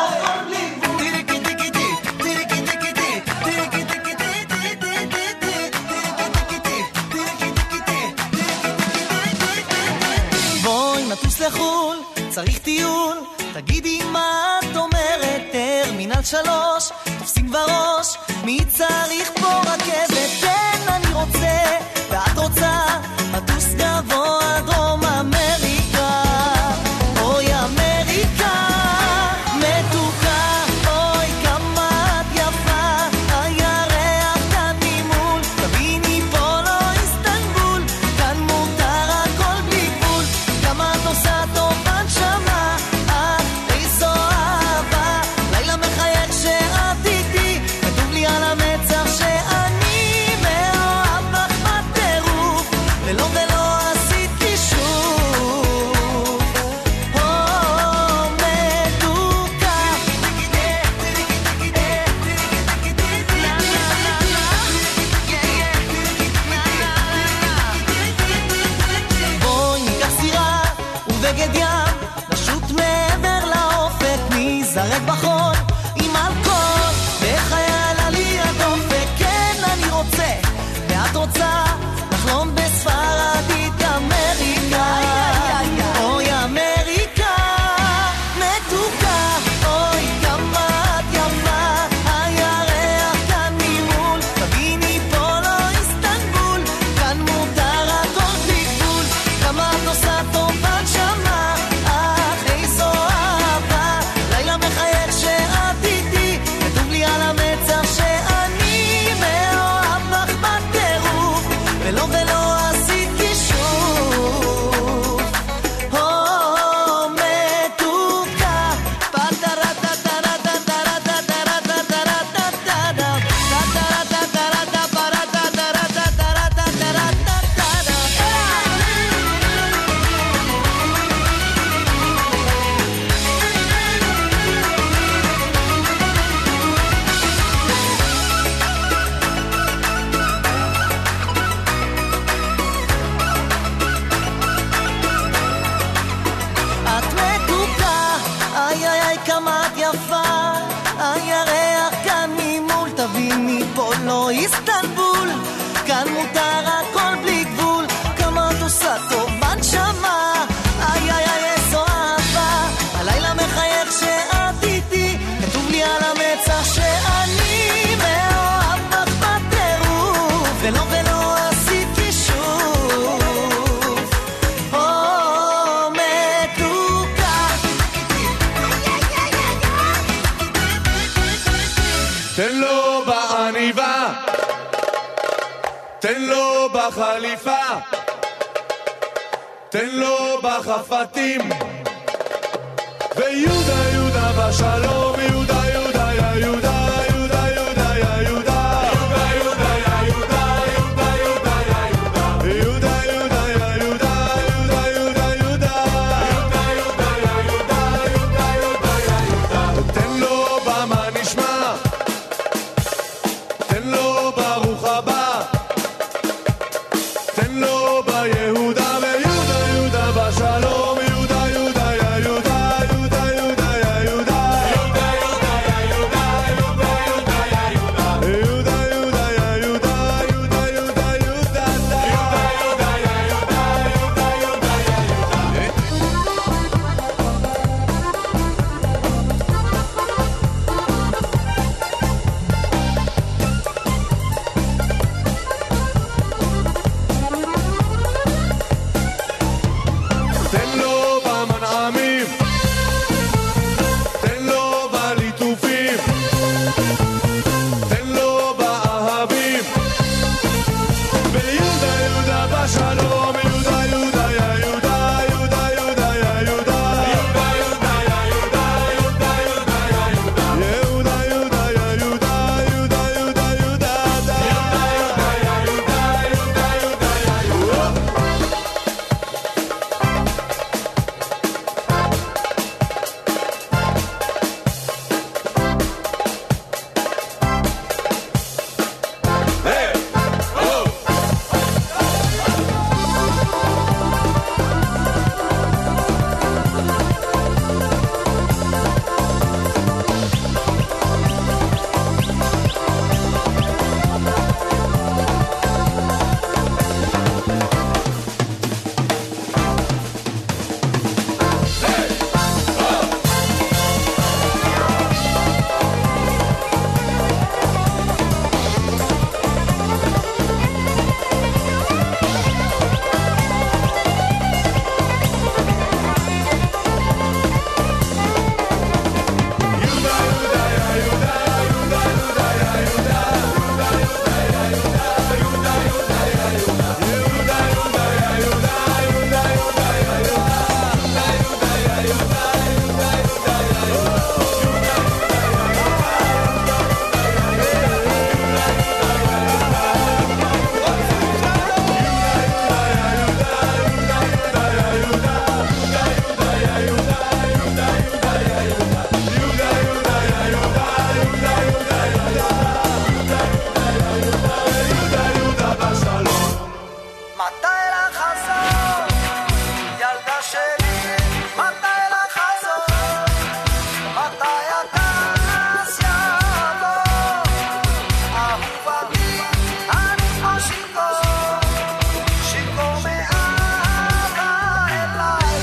לחול, צריך טיול, תגידי מה את אומרת, טרמינל 3, תופסים כבר ראש, מי צריך פה רכבת, כן אני רוצה, ואת רוצה, מטוס גבוה דרום אמריקה, אוי אמריקה, מתוקה, אוי כמה את יפה, הירח כאן ממול, תביני פה לא איסטנבול, כאן מותר הכל בלי גבול, כמה את עושה טובן שמה, איזו אהבה, לילה מחייך שאת איתי, כתוב לי על המצח שאני מאוהב לך בטירוף, ולא עשית כישוף, מתוקה. בואי ניקח סירה ובגד ים, נשוט מעבר לאופק, נזרק בחול עם אלכוהול, בחייל עלי הדופק, כן אני רוצה ואת רוצה לחלום בספרדית אמריקה, אוי אמריקה, מתוקה, אוי כמה את יפה, הירח כאן ממול, תביני פה לא איסטנבול, כאן מותר הכל בלי גבול, כמה את עושה טובן שמה, איזו אהבה, לילה מחייך תן לו בעניבה, תן לו בחליפה, תן לו בחפתים, ויהודה יהודה בשלום, יהודה יהודה יא יהודה, יהודה יהודה יא יהודה, יהודה יהודה יא יהודה, יהודה יהודה יא יהודה, יהודה יהודה יא יהודה, יהודה יהודה יהודה, יהודה יהודה יא יהודה, יהודה יהודה יא יהודה. תן לו במה נשמע, תן לו ברוך הבא, תן לו ביהודה, ויהודה יהודה בשלום, יהודה יהודה יא יהודה, יהודה יהודה יא יהודה, יהודה יהודה יא יהודה, יהודה יהודה יא יהודה, יהודה יהודה יא יהודה, יהודה יהודה יהודה, יהודה יהודה יא תן לו במנעמים, תן לו בליטופים, תן לו באהבים, ויהודה יהודה בשלום, יהודה יהודה יא יהודה, יהודה יהודה יא יהודה, יהודה יהודה יא יהודה, יהודה יהודה יא יהודה, יהודה יהודה יא יהודה, יהודה יהודה יהודה, יהודה יהודה יא יהודה, יהודה יהודה יא יהודה. מתי לחזור, ילדה שלי, מתי לחזור, מתי הכעס יעבור, אהובתי, אני פה שיכור, שיכור מאהבה אליי.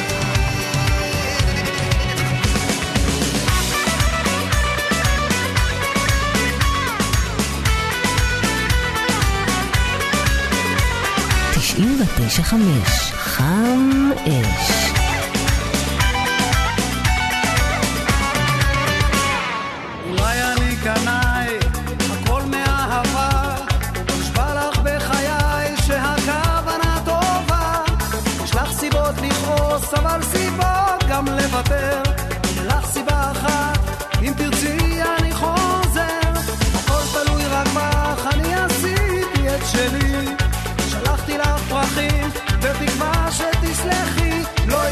תשעים ותשע חמש, חם אש. אולי אני קנאי, הכל מאהבה, נשבע לך בחיי שהכוונה טובה, יש לך סיבות לכעוס אבל סיבות גם לוותר, אין לך סיבה אחת, אם תרצי אני חוזר, הכל תלוי רק בך, אני עשיתי את שלי, שלחתי לך פרחים בתקווה שתסלחי, לא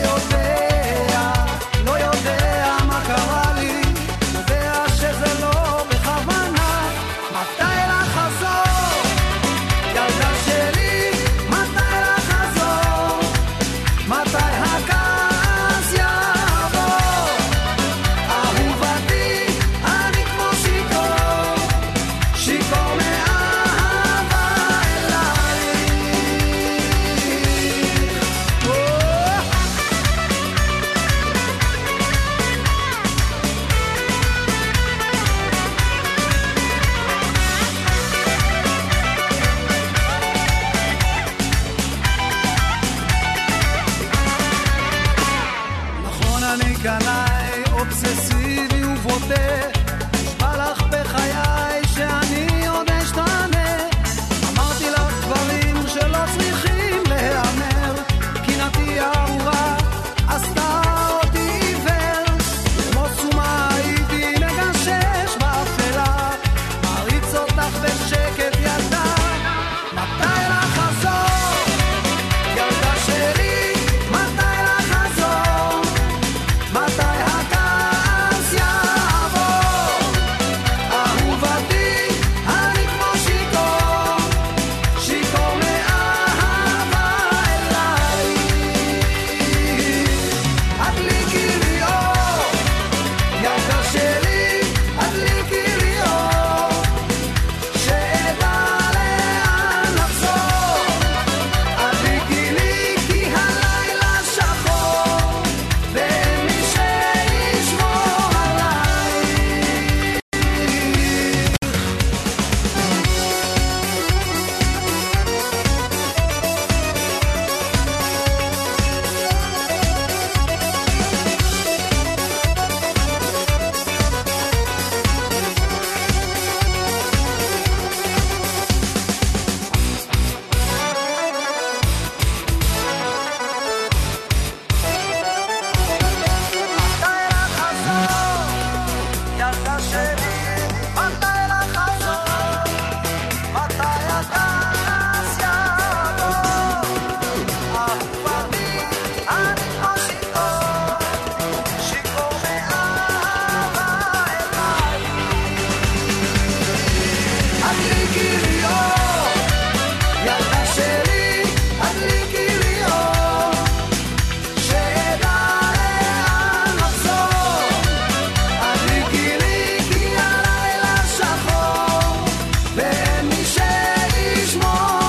הדליקי לי אור, ילדה שלי, הדליקי לי אור, שידע לאן לחזור, הדליקי לי כי הלילה שחור, ואין מי שישמור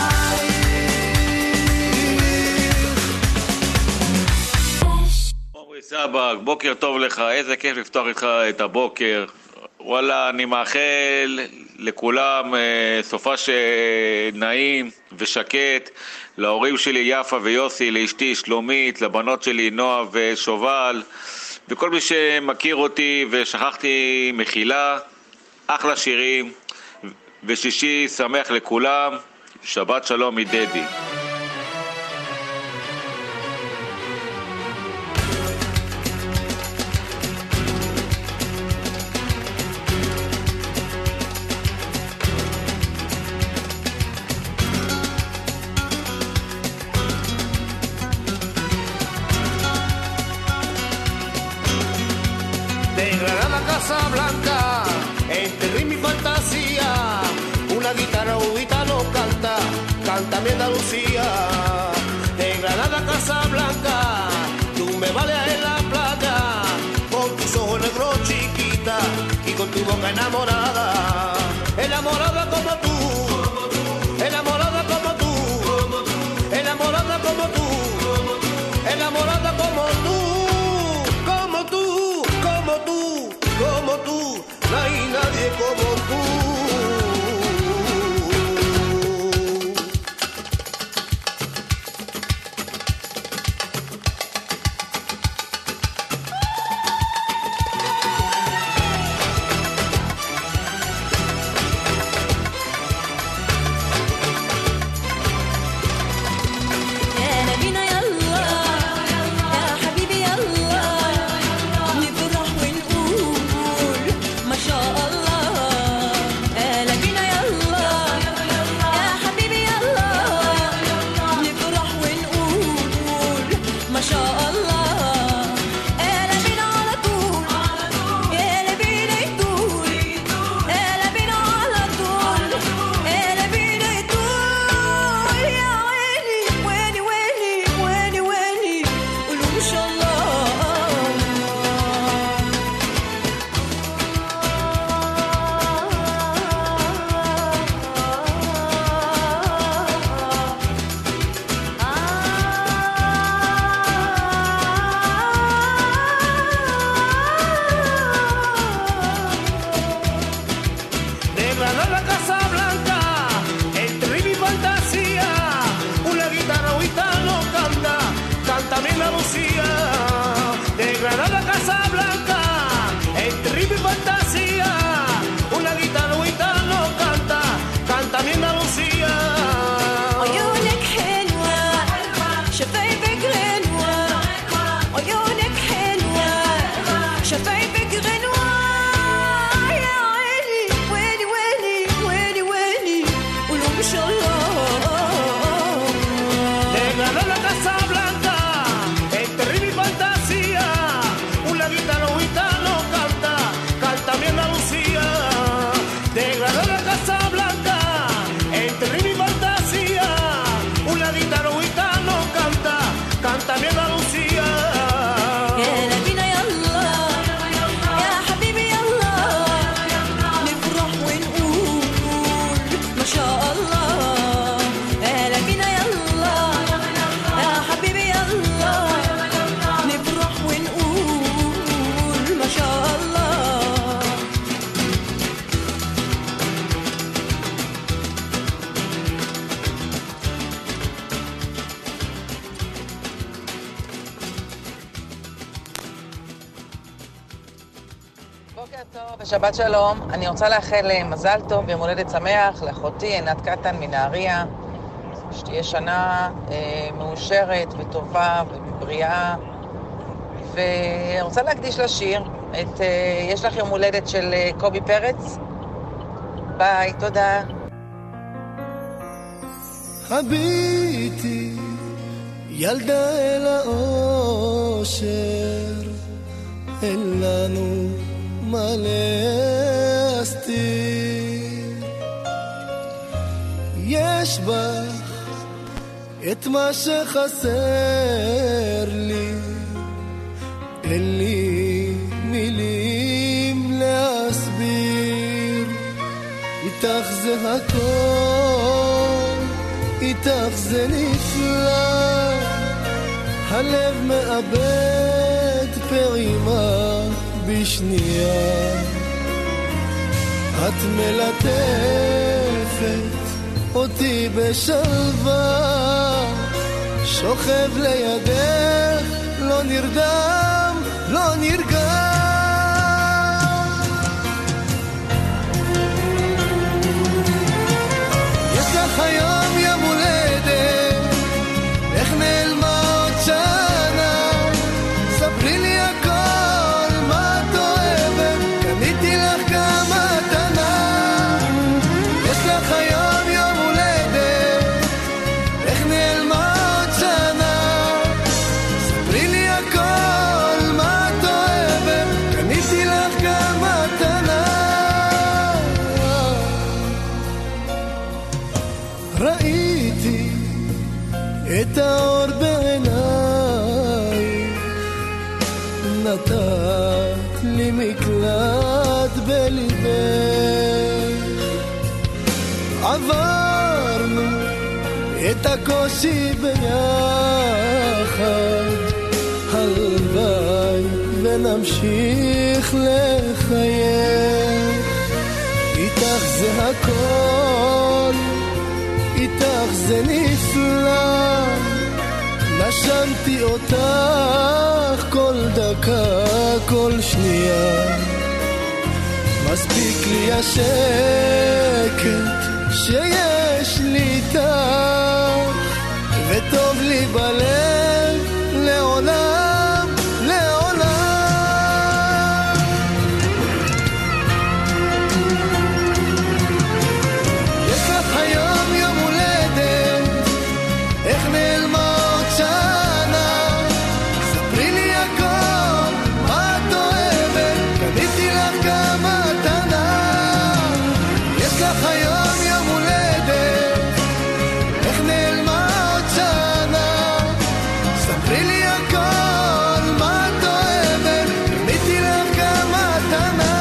עומרי סבג, בוקר טוב לך, איזה כיף לפתוח איתך את הבוקר. וואלה, אני מאחל לכולם סופה שנעים ושקט, להורים שלי יפה ויוסי, לאשתי שלומית, לבנות שלי נועה ושובל, וכל מי שמכיר אותי ושכחתי מחילה, אחלה שירים, ושישי שמח לכולם, שבת שלום מדדי. Blanca, enterré mi fantasía, una guitarra no canta, canta mi Andalucía. De Granada a Casablanca, tú me vales en la playa, con tus ojos negros chiquita y con tu boca enamorada, enamorada como tú, enamorada como tú, enamorada como tú, enamorada como tú. Como tú, no hay nadie como tú. שבת שלום, אני רוצה לאחל מזל טוב ויום הולדת שמח לאחותי עינת קטן מנהריה, שתהיה שנה מאושרת וטובה ובריאה, ורוצה להקדיש לשיר את יש לך יום הולדת של קובי פרץ. ביי, תודה. חביתי ילדה אל האושר, אין לנו מה להסתיר, יש בך את מה שחסר לי, אין לי מילים להסביר. איתך זה הכל, איתך זה נפלא, הלב מאבד פרימה בשנייה. את מלטפת אותי בשלווה, שוכב לידך, לא נרדם, לא נרגע. יש לך היום יום הולדת, איך נעלמה עוד שנה? ספרי לי הכל, מה את אוהבת, קניתי לך גם מתנה. יש לך היום יום הולדת, איך נעלמה עוד שנה? ספרי לי הכל, מה את אוהבת, קניתי לך גם מתנה. ראיתי את האור בעיניי, נתת לי מקלט בליבך, עברנו את הקושי ביחד, הלוואי ונמשיך לחייך. איתך זה הכל, איתך זה נפלא, נשמתי אותך כל דקה, כל שנייה. מספיק לי השקט שיש לי איתך, וטוב לי בלב לעולם, לעולם. יש לך היום יום הולדת, איך נעלמה עוד שנה? ספרי לי הכל, מה את אוהבת, קניתי לך גם מתנה. יש לך היום יום הולדת, איך נעלמה עוד שנה? ספרי לי הכל, מה את אוהבת, קניתי לך גם מתנה.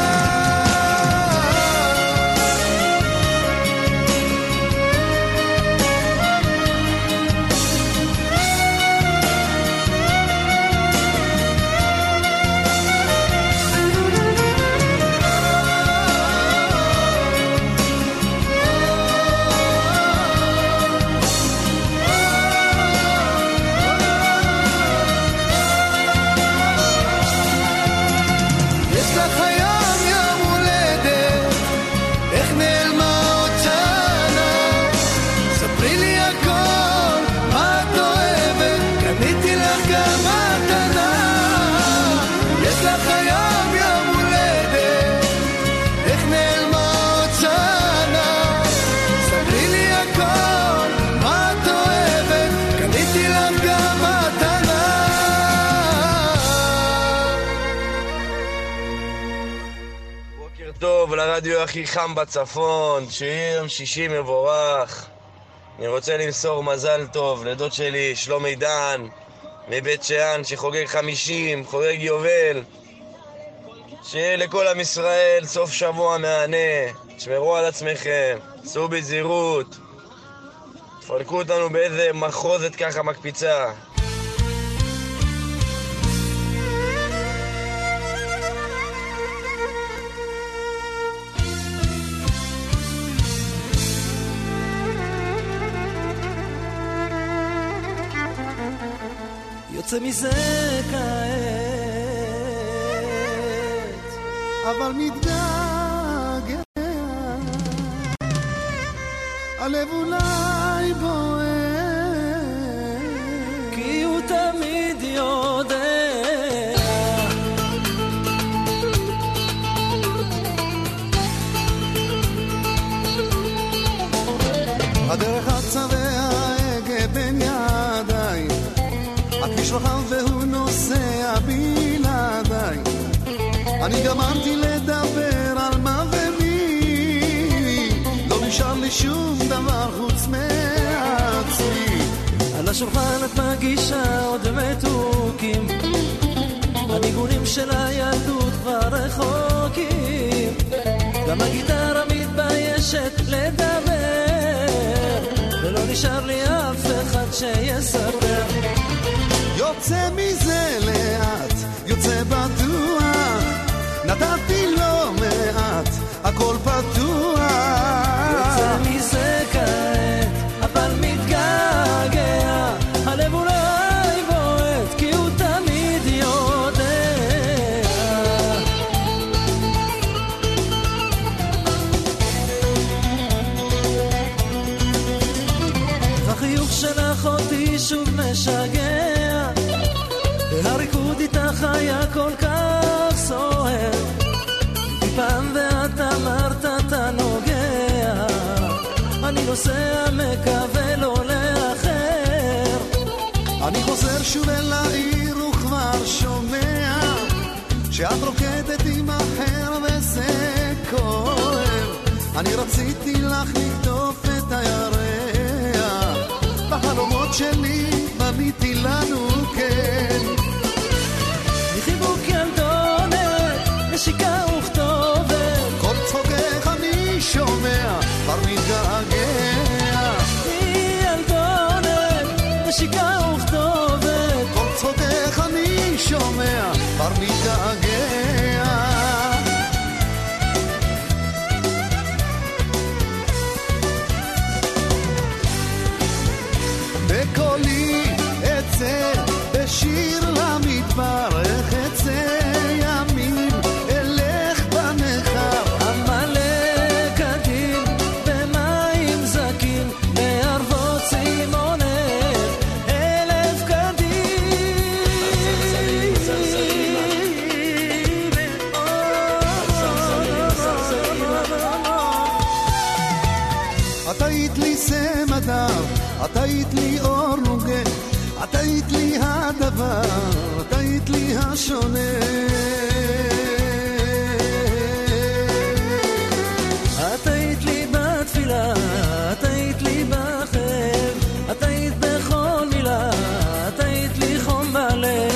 יש לך היום יום הולדת, איך נעלמה עוד שנה? ספרי לי הכל, מה את אוהבת, קניתי לך גם מתנה. יש לך היום יום הולדת, איך נעלמה עוד שנה? ספרי לי הכל, מה את אוהבת, קניתי לך גם מתנה. בוקר טוב לרדיו הכי חם בצפון, שיהיה יום שישי מבורך. אני רוצה למסור מזל טוב לדוד שלי שלומי דן מבית שאן שחוגג 50, חוגג יובל. שיהיה לכל עם ישראל סוף שבוע מהנה, תשמרו על עצמכם, סעו בזהירות, תפרקו אותנו באיזה מחוזת ככה מקפיצה. יוצא מזה כעת, אבל מתגעגע, הלב אולי בוער, כי הוא תמיד יודע. הדרך אצה וההגה בין ידיים, הכביש רחב והוא נוסע בלעדיי. אני גמרתי לדבר על מה ומי, לא נשאר לי שום דבר חוץ גם הגיטרה מתביישת לדבר, ולא נשאר לי אף אחד שיספר. יוצא מזה לאט, יוצא בטוח, נתתי לא מעט, הכל פתוח. יוצא מזה כעת, אבל מתגעגע, הלב אולי בועט, כי הוא תמיד יודע. והחיוך שלך אותי שוב משגע, והריקוד איתך היה כל כך סוער, פעם ואת אמרת אתה נוגע, אני נוסע מקווה לא לאחר. אני חוזר שוב אל העיר וכבר שומע שאת רוקדת עם אחר וזה כואב. אני רציתי לך לקטוף את הירח, בחלומות שלי בניתי לנו כן. מחיבוק ילדונת, נשיקה וכתובת, כל צחוקך אני שומע, כבר מתגעגע. ילדונת, נשיקה וכתובת, כל צחוקך אני שומע, כבר מתגעגע. בקולי אצא בשיר למדבר, איך אצא ימים אלך בנחר, המלא קדים במים זקים, לערבות צימונך אלף קדים. את היית לי סמדר, את היית לי אור נוגה, את היית לי הדבר, את היית לי השונה. את היית לי בתפילה, את היית לי בחב, את היית בכל מילה, את היית לי חום בלב.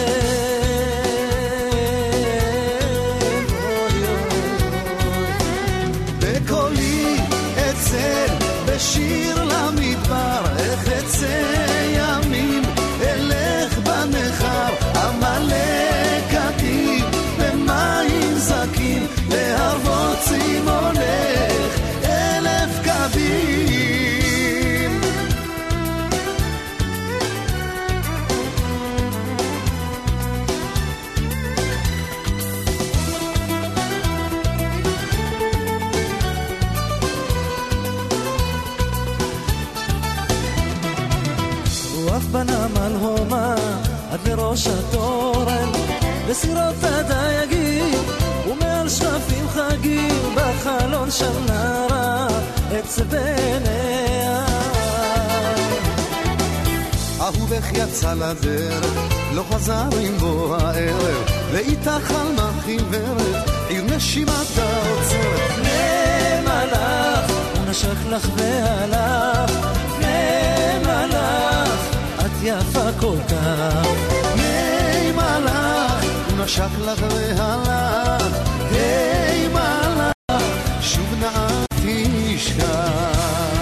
בקולי אצא בשיר למדבר, איך אצא ימים אלך בנחר, המלא קדים במים זקים, להרבות צימונך אלף קדים. רוח בנמל הומה עד לראש התורן, בסירות הדייגים ומעל שרפים חגים, בחלון של נערה עצב עיניה. אהובך יצא לדרך, לא חזר עם בוא הערב, ואיתך חלמה חיוורת, עיר נשימת העוצרת. למלאך הוא נשק לך והלך, למלאך את יפה כל כך. היי מלאך הוא נשק לך והלך, היי מלאך שוב נא תשכח.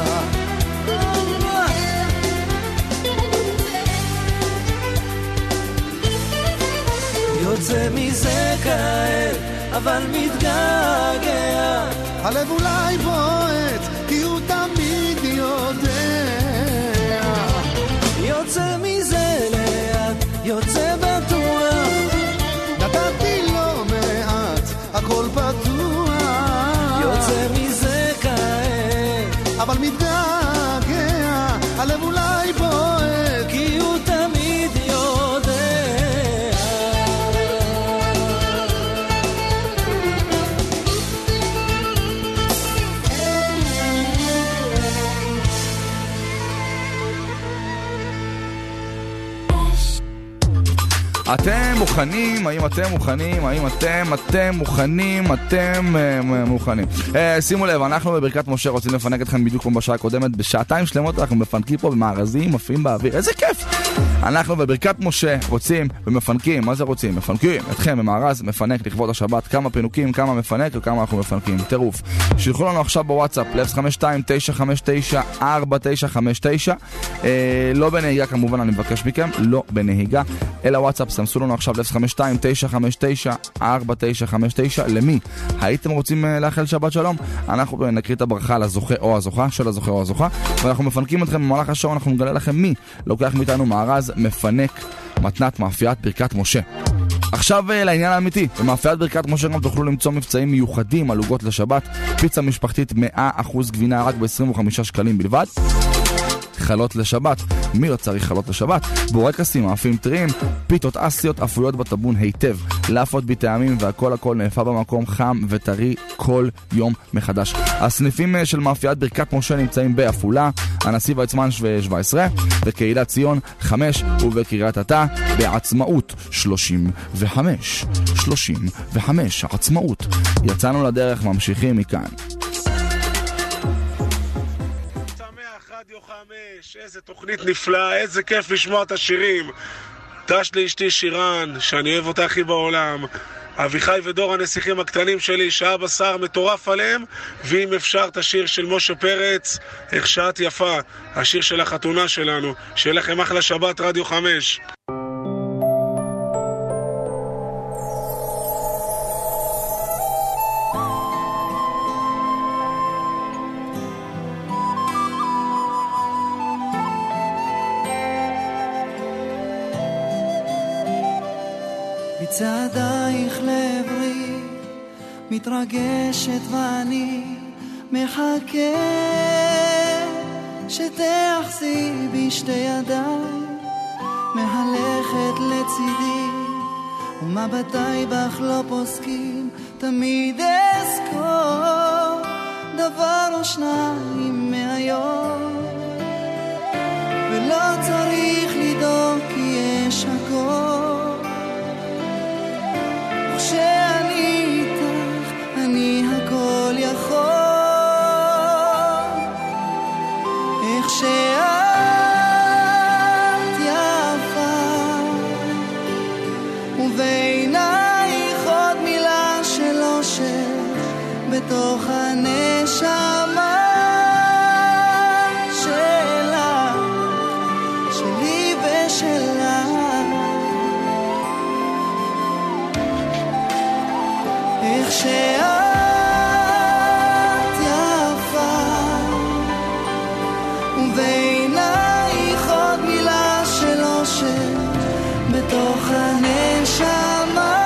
יוצא מזה כעת אבל מתגעגע, הלב אולי בועט כי הוא תמיד יודע. יוצא מזה לאט, יוצא בטוח, נתתי לא מעט, הכל פתוח. יוצא מזה כעת אבל מתגעגע, הלב אולי בועט כי הוא תמיד יודע. אתם מוכנים? האם אתם מוכנים? האם אתם מוכנים? אתם מוכנים. שימו לב, אנחנו בברכת משה רוצים לפנק אתכם בדיוק כמו בשעה הקודמת. בשעתיים שלמות אנחנו מפנקים פה במארזים, מפעים באוויר. איזה כיף! אנחנו בברכת משה רוצים ומפנקים. מה זה רוצים? מפנקים אתכם במארז מפנק לכבוד השבת. כמה פינוקים, כמה מפנק וכמה אנחנו מפנקים. טירוף. שלחו לנו עכשיו בוואטסאפ 052-959-4959. לא בנהיגה כמובן, אני מבקש מכם, לא בנהיגה, אלא וואטסאפ. סמסו לנו עכשיו 052-959-4959. למי הייתם רוצים לאחל שבת שלום? אנחנו נקריא את הברכה לזוכה או הזוכה, של הזוכה או הזוכה, ואנחנו מפנקים אתכם במהלך השעה. אנחנו נגלה לכם מי לוקח מאיתנו מארז מפנק מתנת מאפיית ברכת משה. עכשיו לעניין האמיתי, במאפיית ברכת משה גם תוכלו למצוא מבצעים מיוחדים על עוגות לשבת, פיצה משפחתית 100% גבינה רק ב-25 שקלים בלבד, חלות לשבת, מי לא צריך חלות לשבת, בורקסים, מאפים טריים, פיתות אסיות אפויות בטבון היטב, לאפות בטעמים, והכל נאפה במקום חם וטרי כל יום מחדש. הסניפים של מאפיית ברכת משה נמצאים בעפולה, הנשיא ויצמן 17, בקהילת ציון 5 ובקריית אתא בעצמאות 35 עצמאות. יצאנו לדרך, ממשיכים מכאן. איזה תוכנית נפלאה, איזה כיף לשמוע את השירים. דש לאשתי שירן, שאני אוהב אותה הכי בעולם, אביחי ודור הנסיכים הקטנים שלי, שאבא שר מטורף עליהם, ואם אפשר את השיר של משה פרץ, איך שאת יפה, השיר של החתונה שלנו. שיהיה לכם אחלה שבת, רדיו 5. צעדייך לעברי מתרגשת ואני מחכה שתאחזי בשתי ידיי, מהלכת לצידי ומבטיי בך לא פוסקים, תמיד אזכור דבר או שניים מהיום, ולא צריך לדאוג כי יש הכל. כשאני איתך, אני הכל יכול. איך שאת יפה, ובעינייך עוד מילה של אושר בתוך הנשמה שלה, שלי ושלה. איך שאת יפה, ובעינייך עוד מילה של אושר בתוך הנשמה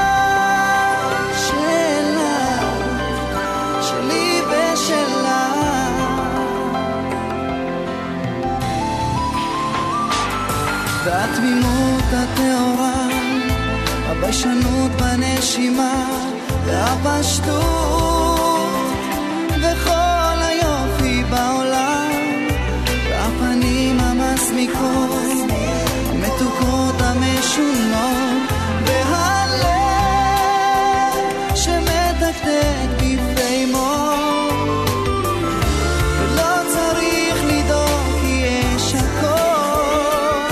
שלה, שלי ושלה. והתמימות התאורה, הביישנות בנשימה, והפשטות וכל היופי בעולם, והפנים המסמיקות, המתוקות המשונות, והלב שמתקתק בפעימו, ולא צריך לדאוג כי יש הכל.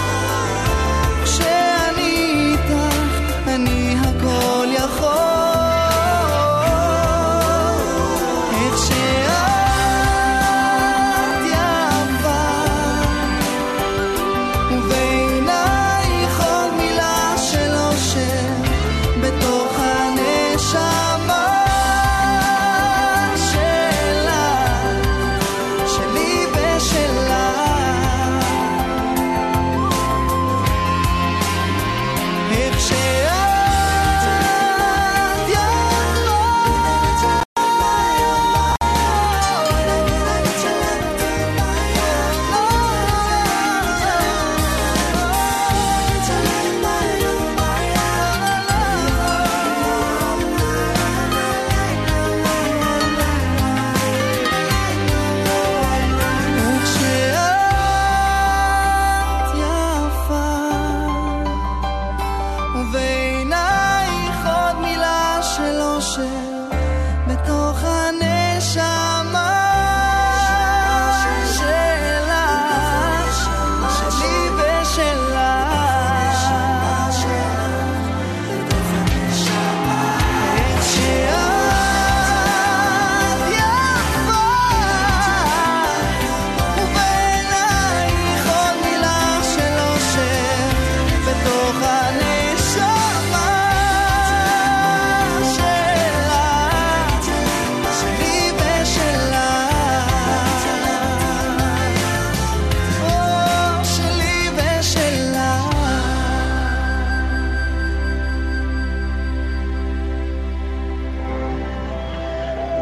כשאני איתך, אני הכל יכול. בתוך הנשמה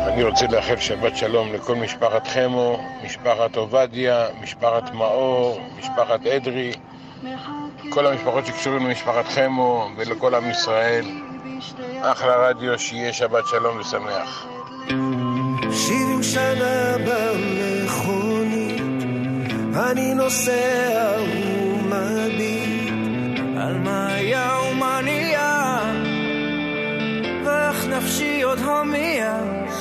אני רוצה לאחל שבת שלום לכל משפחת חמו, משפחת עובדיה, משפחת מאור, משפחת אדרי, כל המשפחות שקשורים למשפחת חמו ולכל עם ישראל. אחלה רדיו, שיהיה שבת שלום ושמח. 70 שנה במכונית, אני נוסע ומביט על מה היה ומה נהיה, ואיך נפשי עוד הומיע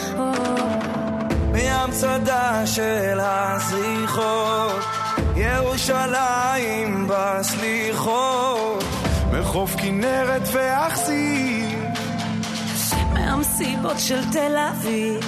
מהמצדה של הזריחות, ירושלים בסליחות, מחוף כנרת ואכסיר, מהמסיבות של תל אביב.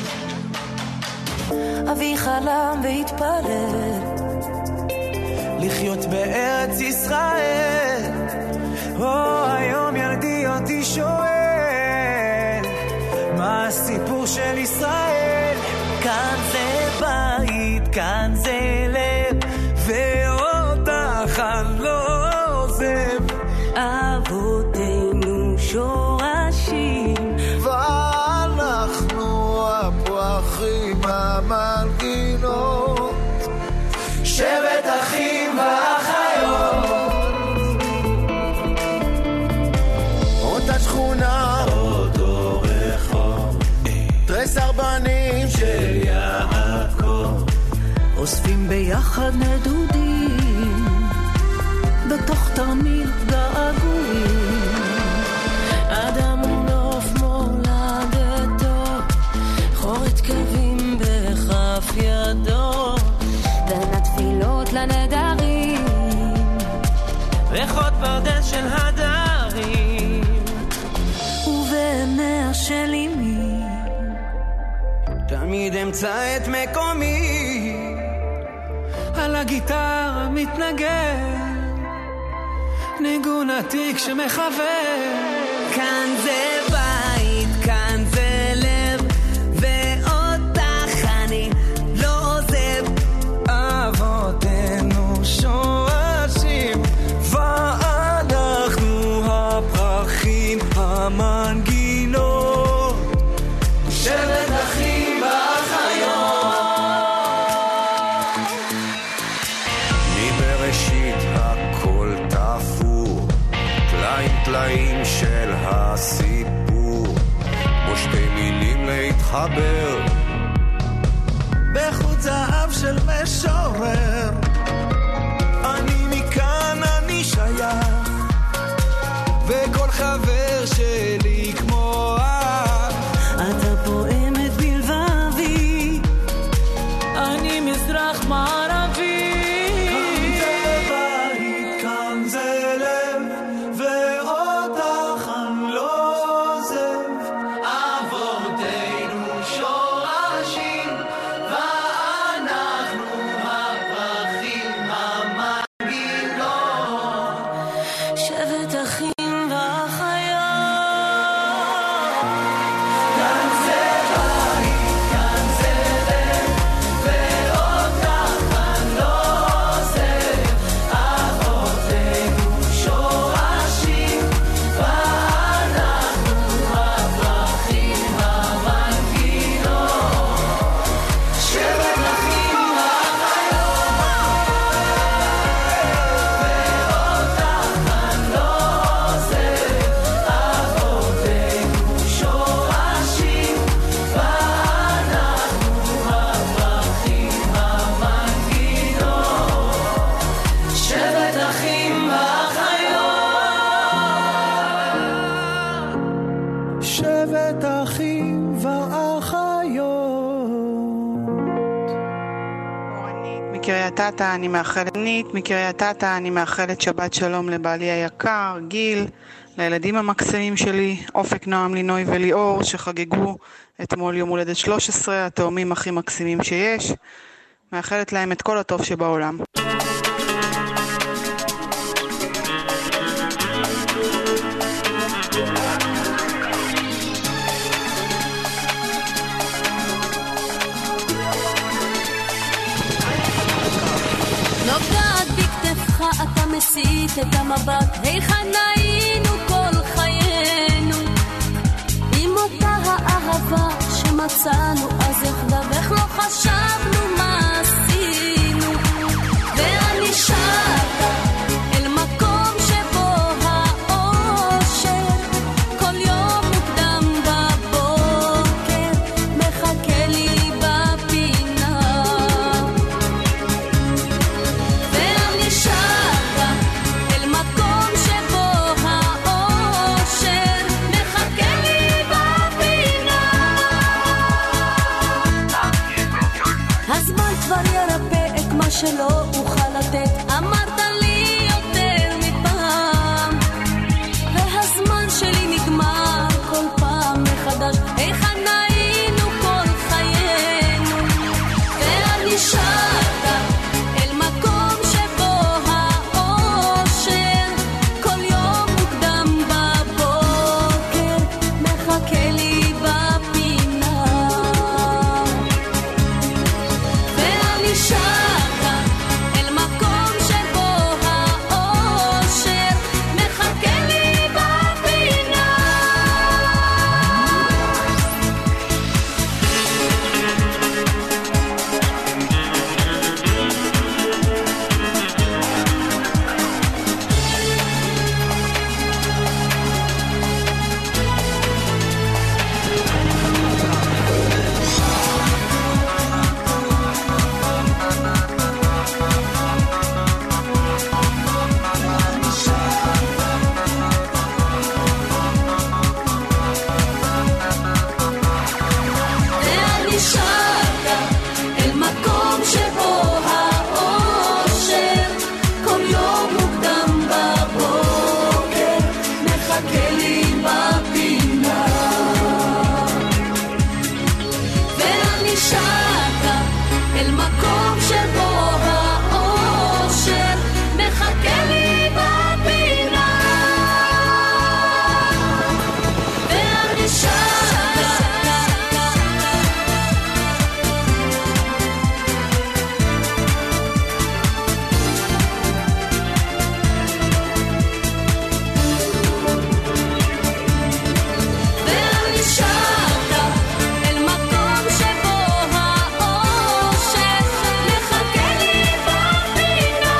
אבי חלם והתפלל לחיות בארץ ישראל. היום ילדי אותי שואל מה הסיפור של ישראל. כאן זה בית, כאן זה לב, ואותך אני לא עוזב. אבותינו שורשים, ואנחנו הפרחים המנגינות, שבט אחים ואחיות. אותה שכונה, אותו רחוב, תרס ארבנים של יעקב, אוספים ביחד נדודים בתוך תרמיל געגועים. אדם נוף מולדתו, חורת קווים בכף ידו, בין התפילות לנדרים ריחות פרדס של הדרים, ובעיניה של אמי תמיד אמצא את מקומי. על הגיטרה מתנגן ניגון עתיק שמחבר. כאן זה בית, כאן זה לב, ואותך אני לא עוזב. אבותינו שורשים, ואנחנו הפרחים המנגינות, שבט אחים ואחיות. מבראשית הכל תפור, טלאים טלאים של הסיפור, בו שתי מילים להתחבר, בחוט זהב של משורר. אני מכאן אני שייך, וכל חבר שלי כמו אח. אתה פועמת בלבבי, אני מזרח מערבי. כאן זה בית, כאן זה לב, ואותך אני לא עוזב. אבותינו שורשים, ואנחנו הפרחים המנגינות, שבט אחים ואחיות. כאן זה בית, כאן זה לב, ואותך אני לא עוזב. אבותינו שורשים, ואנחנו הפרחים המנגינות, שבט אחים ואחיות. שבט אחים ואחיות. מקריית אתא אני מאחלת שבת שלום לבעלי היקר, גיל, לילדים המקסימים שלי, אופק, נועם, לינוי וליאור, שחגגו אתמול יום הולדת 13, התאומים הכי מקסימים שיש. מאחלת להם את כל הטוב שבעולם. נוגעת בכתפך אתה מסיט את המבט, היכן היינו כל חיינו, עם אותה האהבה שמצא נסענו אז יחדיו, איך לא חשבנו מה עשינו. ואני שטה אל מקום שבו האושר כל יום מוקדם בבוקר מחכה לי בפינה. ואני שטה אל מקום שבו האושר מחכה לי בפינה. הזמן כבר ירפא את מה שלא אוכל לתת, אמרת לי יותר מפעם, והזמן שלי נגמר כל פעם מחדש. איך היינו כל חיינו. ואני שטה אל מקום שבו האושר כל יום מוקדם בבוקר מחכה לי בפינה. ואני שטה אל מקום שבו האושר מחכה לי בפינה. ואני שטה אל מקום שבו האושר כל יום מוקדם בבוקר מחכה לי בפינה. ואני שטה אל מקום שבו האושר מחכה לי בפינה. ואני ואני שטה אל מקום שבו האושר מחכה לי בפינה.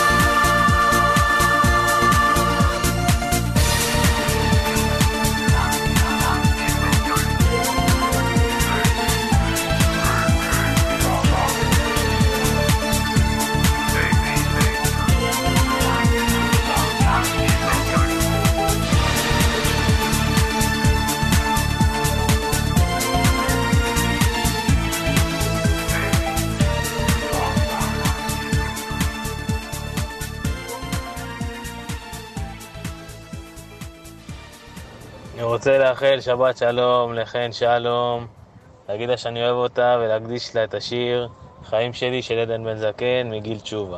אני רוצה לאחל שבת שלום לחן שלום, להגיד לה שאני אוהב אותה ולהקדיש לה את השיר חיים שלי של עדן בן זקן מגיל תשובה.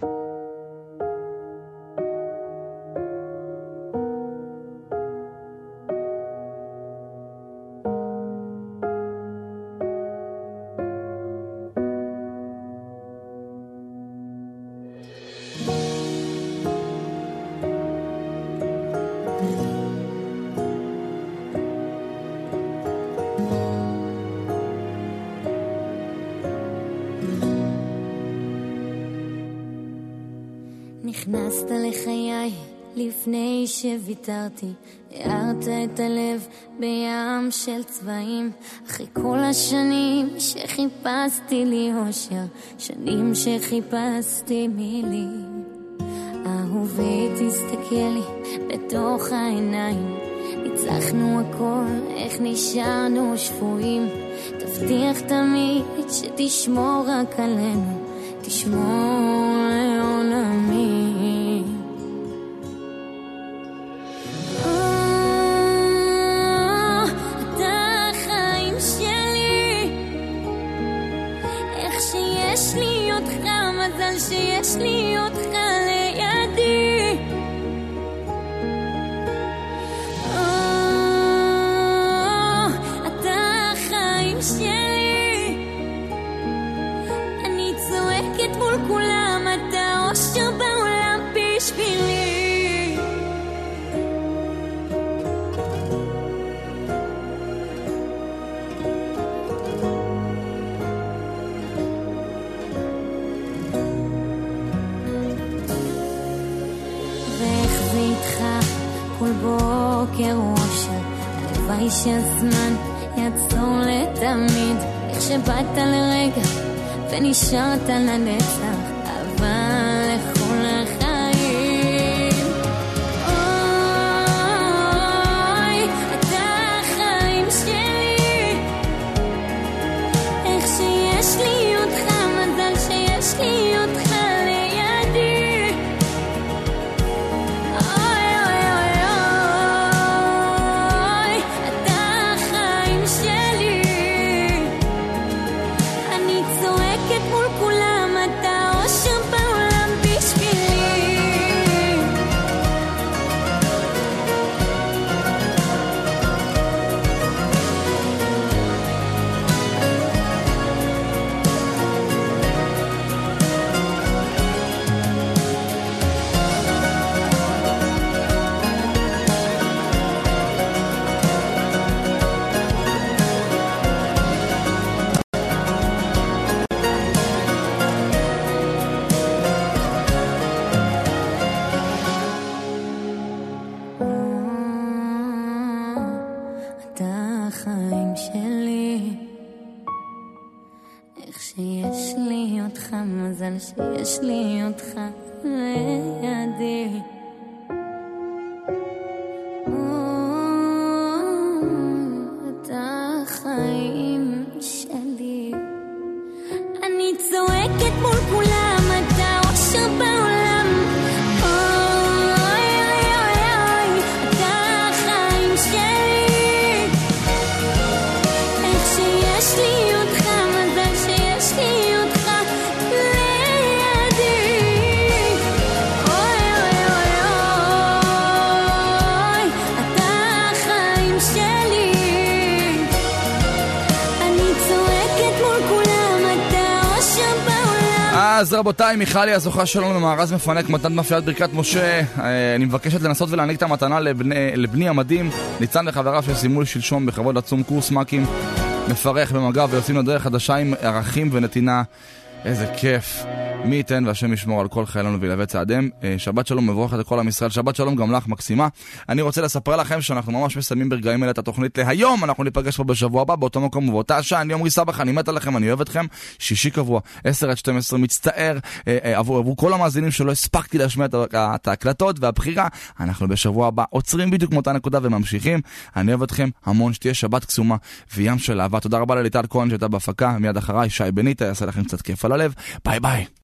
נכנסת לחיי לפני שוויתרתי, הארת את הלב בים של צבעים. אחרי כל השנים שחיפשתי לי אושר, שנים שחיפשתי מילים. אהובי תסתכל לי בתוך העיניים, ניצחנו הכל, איך נשארנו שבויים. תבטיח תמיד שתשמור רק עלינו, תשמור לעולמי. אתה החיים שלי, איך שיש לי אותך, מזל שיש לי אותך לידי. אתה החיים שלי, אני צועקת מול כולם, אתה אושר בעולם בשבילי. כל בוקר אושר, הלוואי שהזמן יעצור לתמיד, איך שבאת לרגע ונשארת לנצח, אבל לכל החיים. אוי, אתה החיים שלי, איך שיש לי אותך, מזל שיש לי אותך לידי. אוי, אוי, אוי, אוי, אתה החיים שלי, אני צועקת מול כולם, אתה אושר בעולם בשבילי. אתה החיים שלי, איך שיש לי אותך, מזל שיש לי אותך לידי. אתה החיים שלי, אני צועקת מול כולם, אתה אושר בעולם. אוי, אוי, אוי, אוי, אתה החיים שלי, איך שיש לי אותך, מזל שיש לי אותך לידי. אוי, אוי, אוי, אוי, אתה החיים שלי, אני צועקת מול כולם, אתה אושר בעולם. אז רבותיי, מיכלי הזוכה שלנו למארז מפנק מתנת מאפיית ברכת משה, אני מבקשת לנסות ולהעניק את המתנה לבני המדהים ניצן וחבריו שסיימו לי שלשום בכבוד עצום קורס מקים מפרך במגע ויוצאים לדרך חדשה עם ערכים ונתינה. איזה כיף. מי ייתן והשם ישמור על כל חיילינו וילווה צעדיהם. שבת שלום מבורכת לכל עם ישראל, שבת שלום גם לך מקסימה. אני רוצה לספר לכם שאנחנו ממש מסיימים ברגעים אלה את התוכנית להיום. אנחנו ניפגש פה בשבוע הבא באותו מקום ובאותה שעה. אני עומרי סבח, אני מת עליכם, אני אוהב אתכם. שישי קבוע 10-12, מצטער עבור כל המאזינים שלא הספקתי להשמיע את ההקלטות והבחירה. אנחנו בשבוע הבא עוצרים בדיוק מאותה נקודה וממשיכים. אני אוהב אתכם המון, שתהיה שבת קסומה וים של אהבה. תודה רבה לליטל כהן שהייתה בהפקה, מיד אחריי שי בניטה, יעשה לכם קצת כיף על הלב. ביי ביי.